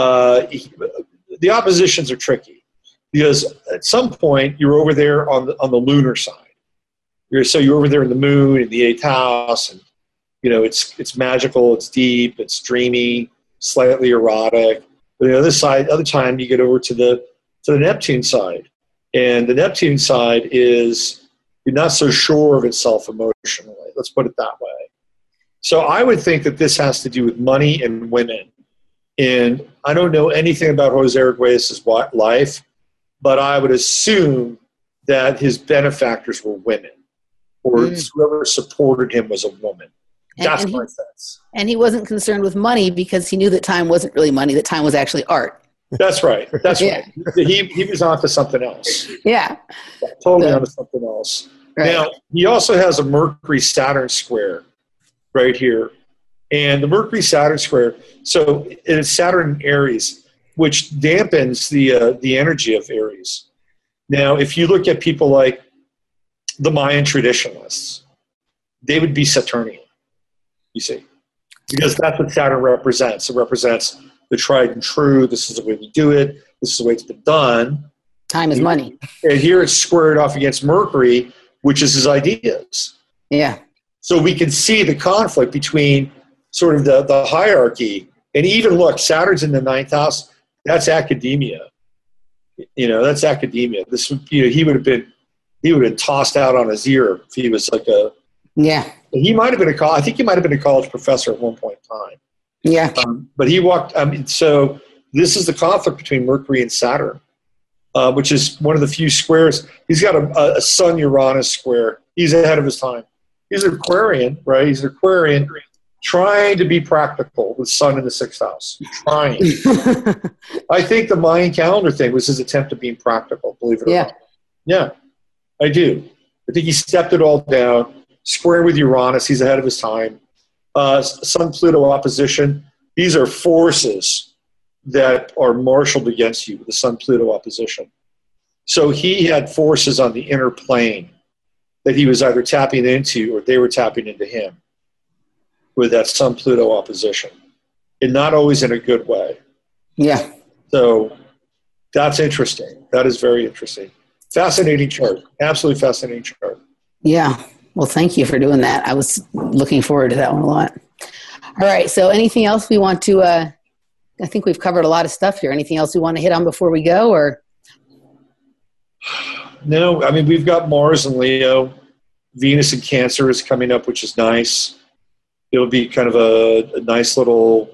the oppositions are tricky because at some point you're over there on the lunar side. You're over there in the moon in the 8th house, and you know it's magical, it's deep, it's dreamy, slightly erotic. But the other time you get over to the Neptune side, and the Neptune side is you're not so sure of itself emotionally. Let's put it that way. So I would think that this has to do with money and women. And I don't know anything about Jose Arguelles' life, but I would assume that his benefactors were women, or whoever supported him was a woman. That's my sense. And he wasn't concerned with money because he knew that time wasn't really money, that time was actually art. That's right. That's right. He was onto something else. Yeah. Totally onto something else. Right. Now, he also has a Mercury-Saturn square right here. And the Mercury-Saturn square, so it's Saturn in Aries, which dampens the energy of Aries. Now, if you look at people like the Mayan traditionalists, they would be Saturnian, you see, because that's what Saturn represents. It represents the tried and true. This is the way we do it. This is the way it's been done. Time is money. And here it's squared off against Mercury, which is his ideas. Yeah. So we can see the conflict between sort of the hierarchy. And even look, Saturn's in the 9th house. That's academia. That's academia. This would, he would have been tossed out on his ear if he was like a. Yeah. He might have been I think he might have been a college professor at one point in time. Yeah. But he walked. So this is the conflict between Mercury and Saturn, which is one of the few squares. He's got a Sun-Uranus square. He's ahead of his time. He's an Aquarian, right? He's an Aquarian trying to be practical with Sun in the 6th house. Trying. I think the Mayan calendar thing was his attempt at being practical, believe it or not. Yeah, I do. I think he stepped it all down, squaring with Uranus. He's ahead of his time. Sun-Pluto opposition. These are forces that are marshaled against you with the Sun-Pluto opposition. So he had forces on the inner plane that he was either tapping into or they were tapping into him with that Sun-Pluto opposition, and not always in a good way. Yeah. So that's interesting. That is very interesting. Fascinating chart. Absolutely fascinating chart. Yeah. Well, thank you for doing that. I was looking forward to that one a lot. All right. So anything else we want to, I think we've covered a lot of stuff here. Anything else we want to hit on before we go, or? No, I mean, we've got Mars and Leo. Venus and Cancer is coming up, which is nice. It'll be kind of a nice little,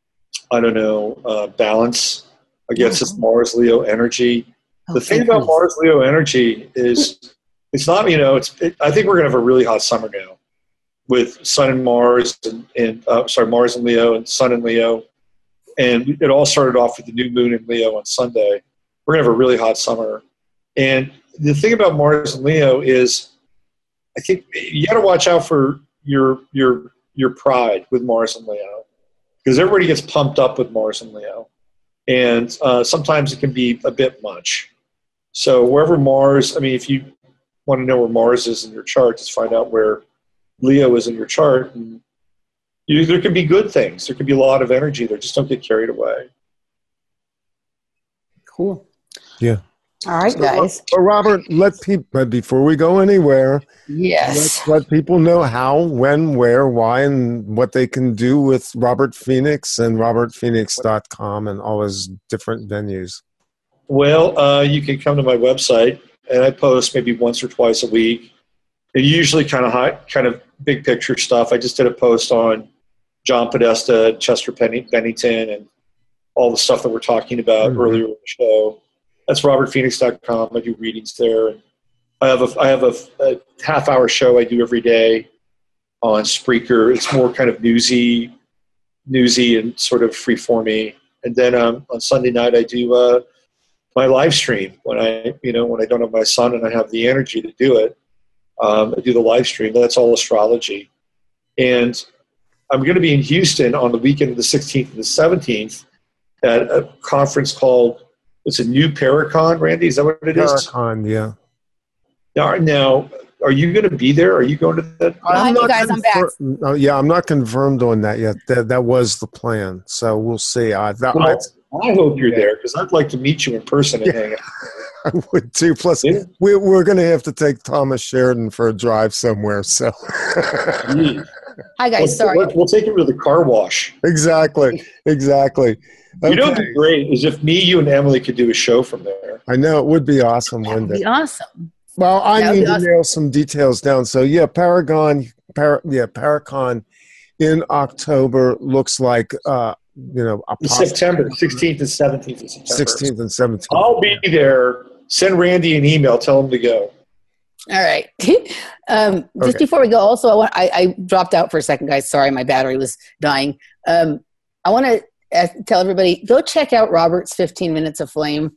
balance against this Mars-Leo energy. The thing about Mars-Leo energy is it's not, I think we're going to have a really hot summer now with Sun and Mars Mars and Leo and Sun and Leo. And it all started off with the new moon in Leo on Sunday. We're going to have a really hot summer. And the thing about Mars and Leo is, I think you got to watch out for your pride with Mars and Leo, because everybody gets pumped up with Mars and Leo, and sometimes it can be a bit much. So wherever Mars, if you want to know where Mars is in your chart, just find out where Leo is in your chart, and there could be good things. There could be a lot of energy there. Just don't get carried away. Cool. Yeah. All right, guys. But Robert, before we go anywhere, Yes. let people know how, when, where, why, and what they can do with Robert Phoenix and robertphoenix.com and all his different venues. Well, you can come to my website, and I post maybe once or twice a week. And usually kind of big picture stuff. I just did a post on John Podesta, Chester Bennington, and all the stuff that we're talking about earlier in the show. That's robertphoenix.com. I do readings there. I have a half-hour show I do every day on Spreaker. It's more kind of newsy and sort of free-formy. And then on Sunday night I do my live stream when I don't have my son and I have the energy to do it. I do the live stream. That's all astrology. And I'm going to be in Houston on the weekend of the 16th and the 17th at a conference called, it's a new Paracon, Randy? Is that what it is? Paracon, yeah. Now, are you going to be there? Are you going to that? Hi, you guys, I'm back. I'm not confirmed on that yet. That was the plan. So we'll see. I hope you're there because I'd like to meet you in person and hang out. I would too. Plus, we're going to have to take Thomas Sheridan for a drive somewhere. So, hi guys. Sorry, we'll take him to the car wash. Exactly. You know, what'd be great is if me, you, and Emily could do a show from there. I know it would be awesome. That would be awesome. Well, I need to nail some details down. So yeah, Paracon in October looks like September 16th and 17th of September. 16th and 17th. I'll be there. Send Randy an email. Tell him to go. All right. Just before we go, also, I dropped out for a second, guys. Sorry, my battery was dying. I want to tell everybody, go check out Robert's 15 Minutes of Flame.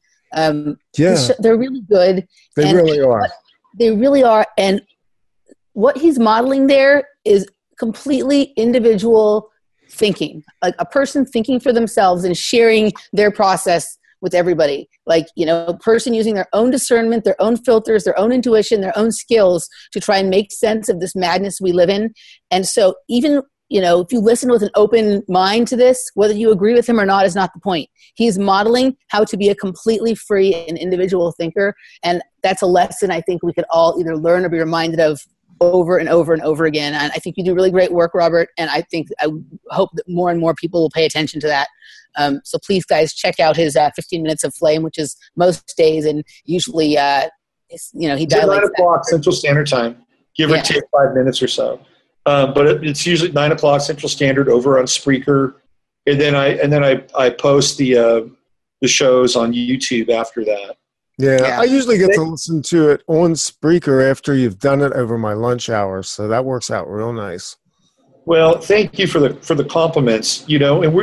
They're really good. They really are. They really are. And what he's modeling there is completely individual thinking, like a person thinking for themselves and sharing their process with everybody. Like, a person using their own discernment, their own filters, their own intuition, their own skills to try and make sense of this madness we live in. And so even, if you listen with an open mind to this, whether you agree with him or not is not the point. He's modeling how to be a completely free and individual thinker. And that's a lesson I think we could all either learn or be reminded of over and over and over again. And I think you do really great work, Robert. And I hope that more and more people will pay attention to that. So please, guys, check out his 15 Minutes of Flame, which is most days, and usually, he dilates. 9 o'clock Central Standard Time, give or take 5 minutes or so. But it's usually 9 o'clock Central Standard over on Spreaker, and then I post the shows on YouTube after that. Yeah, I usually get to listen to it on Spreaker after you've done it over my lunch hour, so that works out real nice. Well, thank you for the compliments. And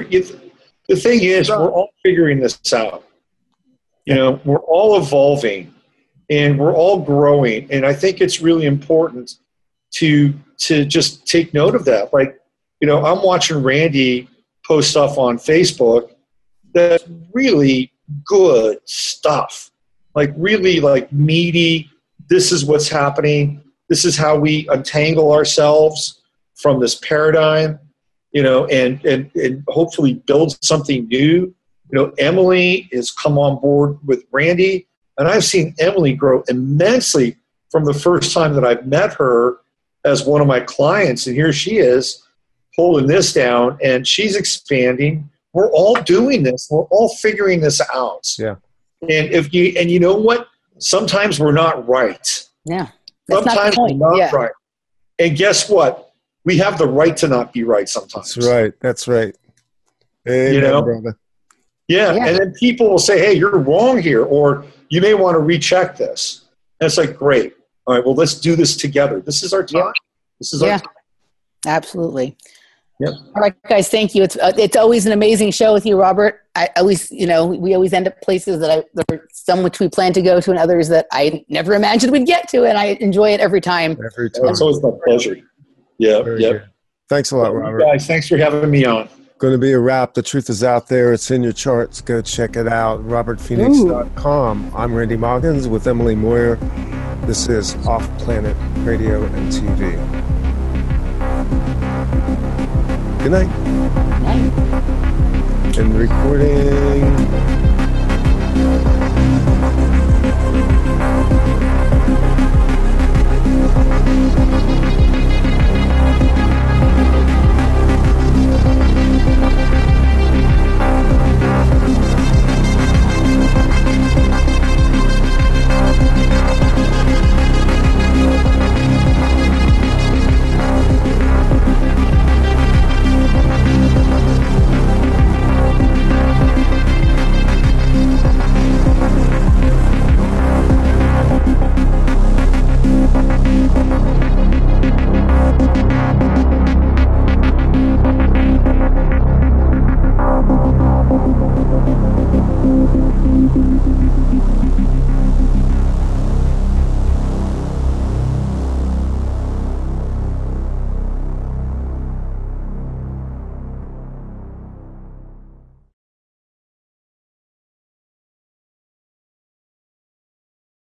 the thing is, we're all figuring this out. We're all evolving, and we're all growing, and I think it's really important to just take note of that. Like, I'm watching Randy post stuff on Facebook that's really good stuff. Like really like meaty, this is what's happening. This is how we untangle ourselves from this paradigm, and hopefully build something new. Emily has come on board with Randy, and I've seen Emily grow immensely from the first time that I've met her as one of my clients. And here she is holding this down, and she's expanding. We're all doing this. We're all figuring this out. Yeah. And you know what? Sometimes we're not right. Yeah. Sometimes we're not right. And guess what? We have the right to not be right sometimes. That's right. Amen, brother. Yeah. And then people will say, hey, you're wrong here, or you may want to recheck this. And it's like, great. All right, well, let's do this together. This is our time. This is our time. Absolutely. Yep. All right, guys, thank you. It's always an amazing show with you, Robert. We always end up places there are some which we plan to go to and others that I never imagined we'd get to, and I enjoy it every time. It's always my pleasure. Yeah. Yep. Thanks a lot, Robert. Guys, thanks for having me on. Going to be a wrap. The truth is out there. It's in your charts. Go check it out. robertphoenix.com. I'm Randy Moggins with Emily Moyer. This is Off Planet Radio and TV. Good night. Night. And recording.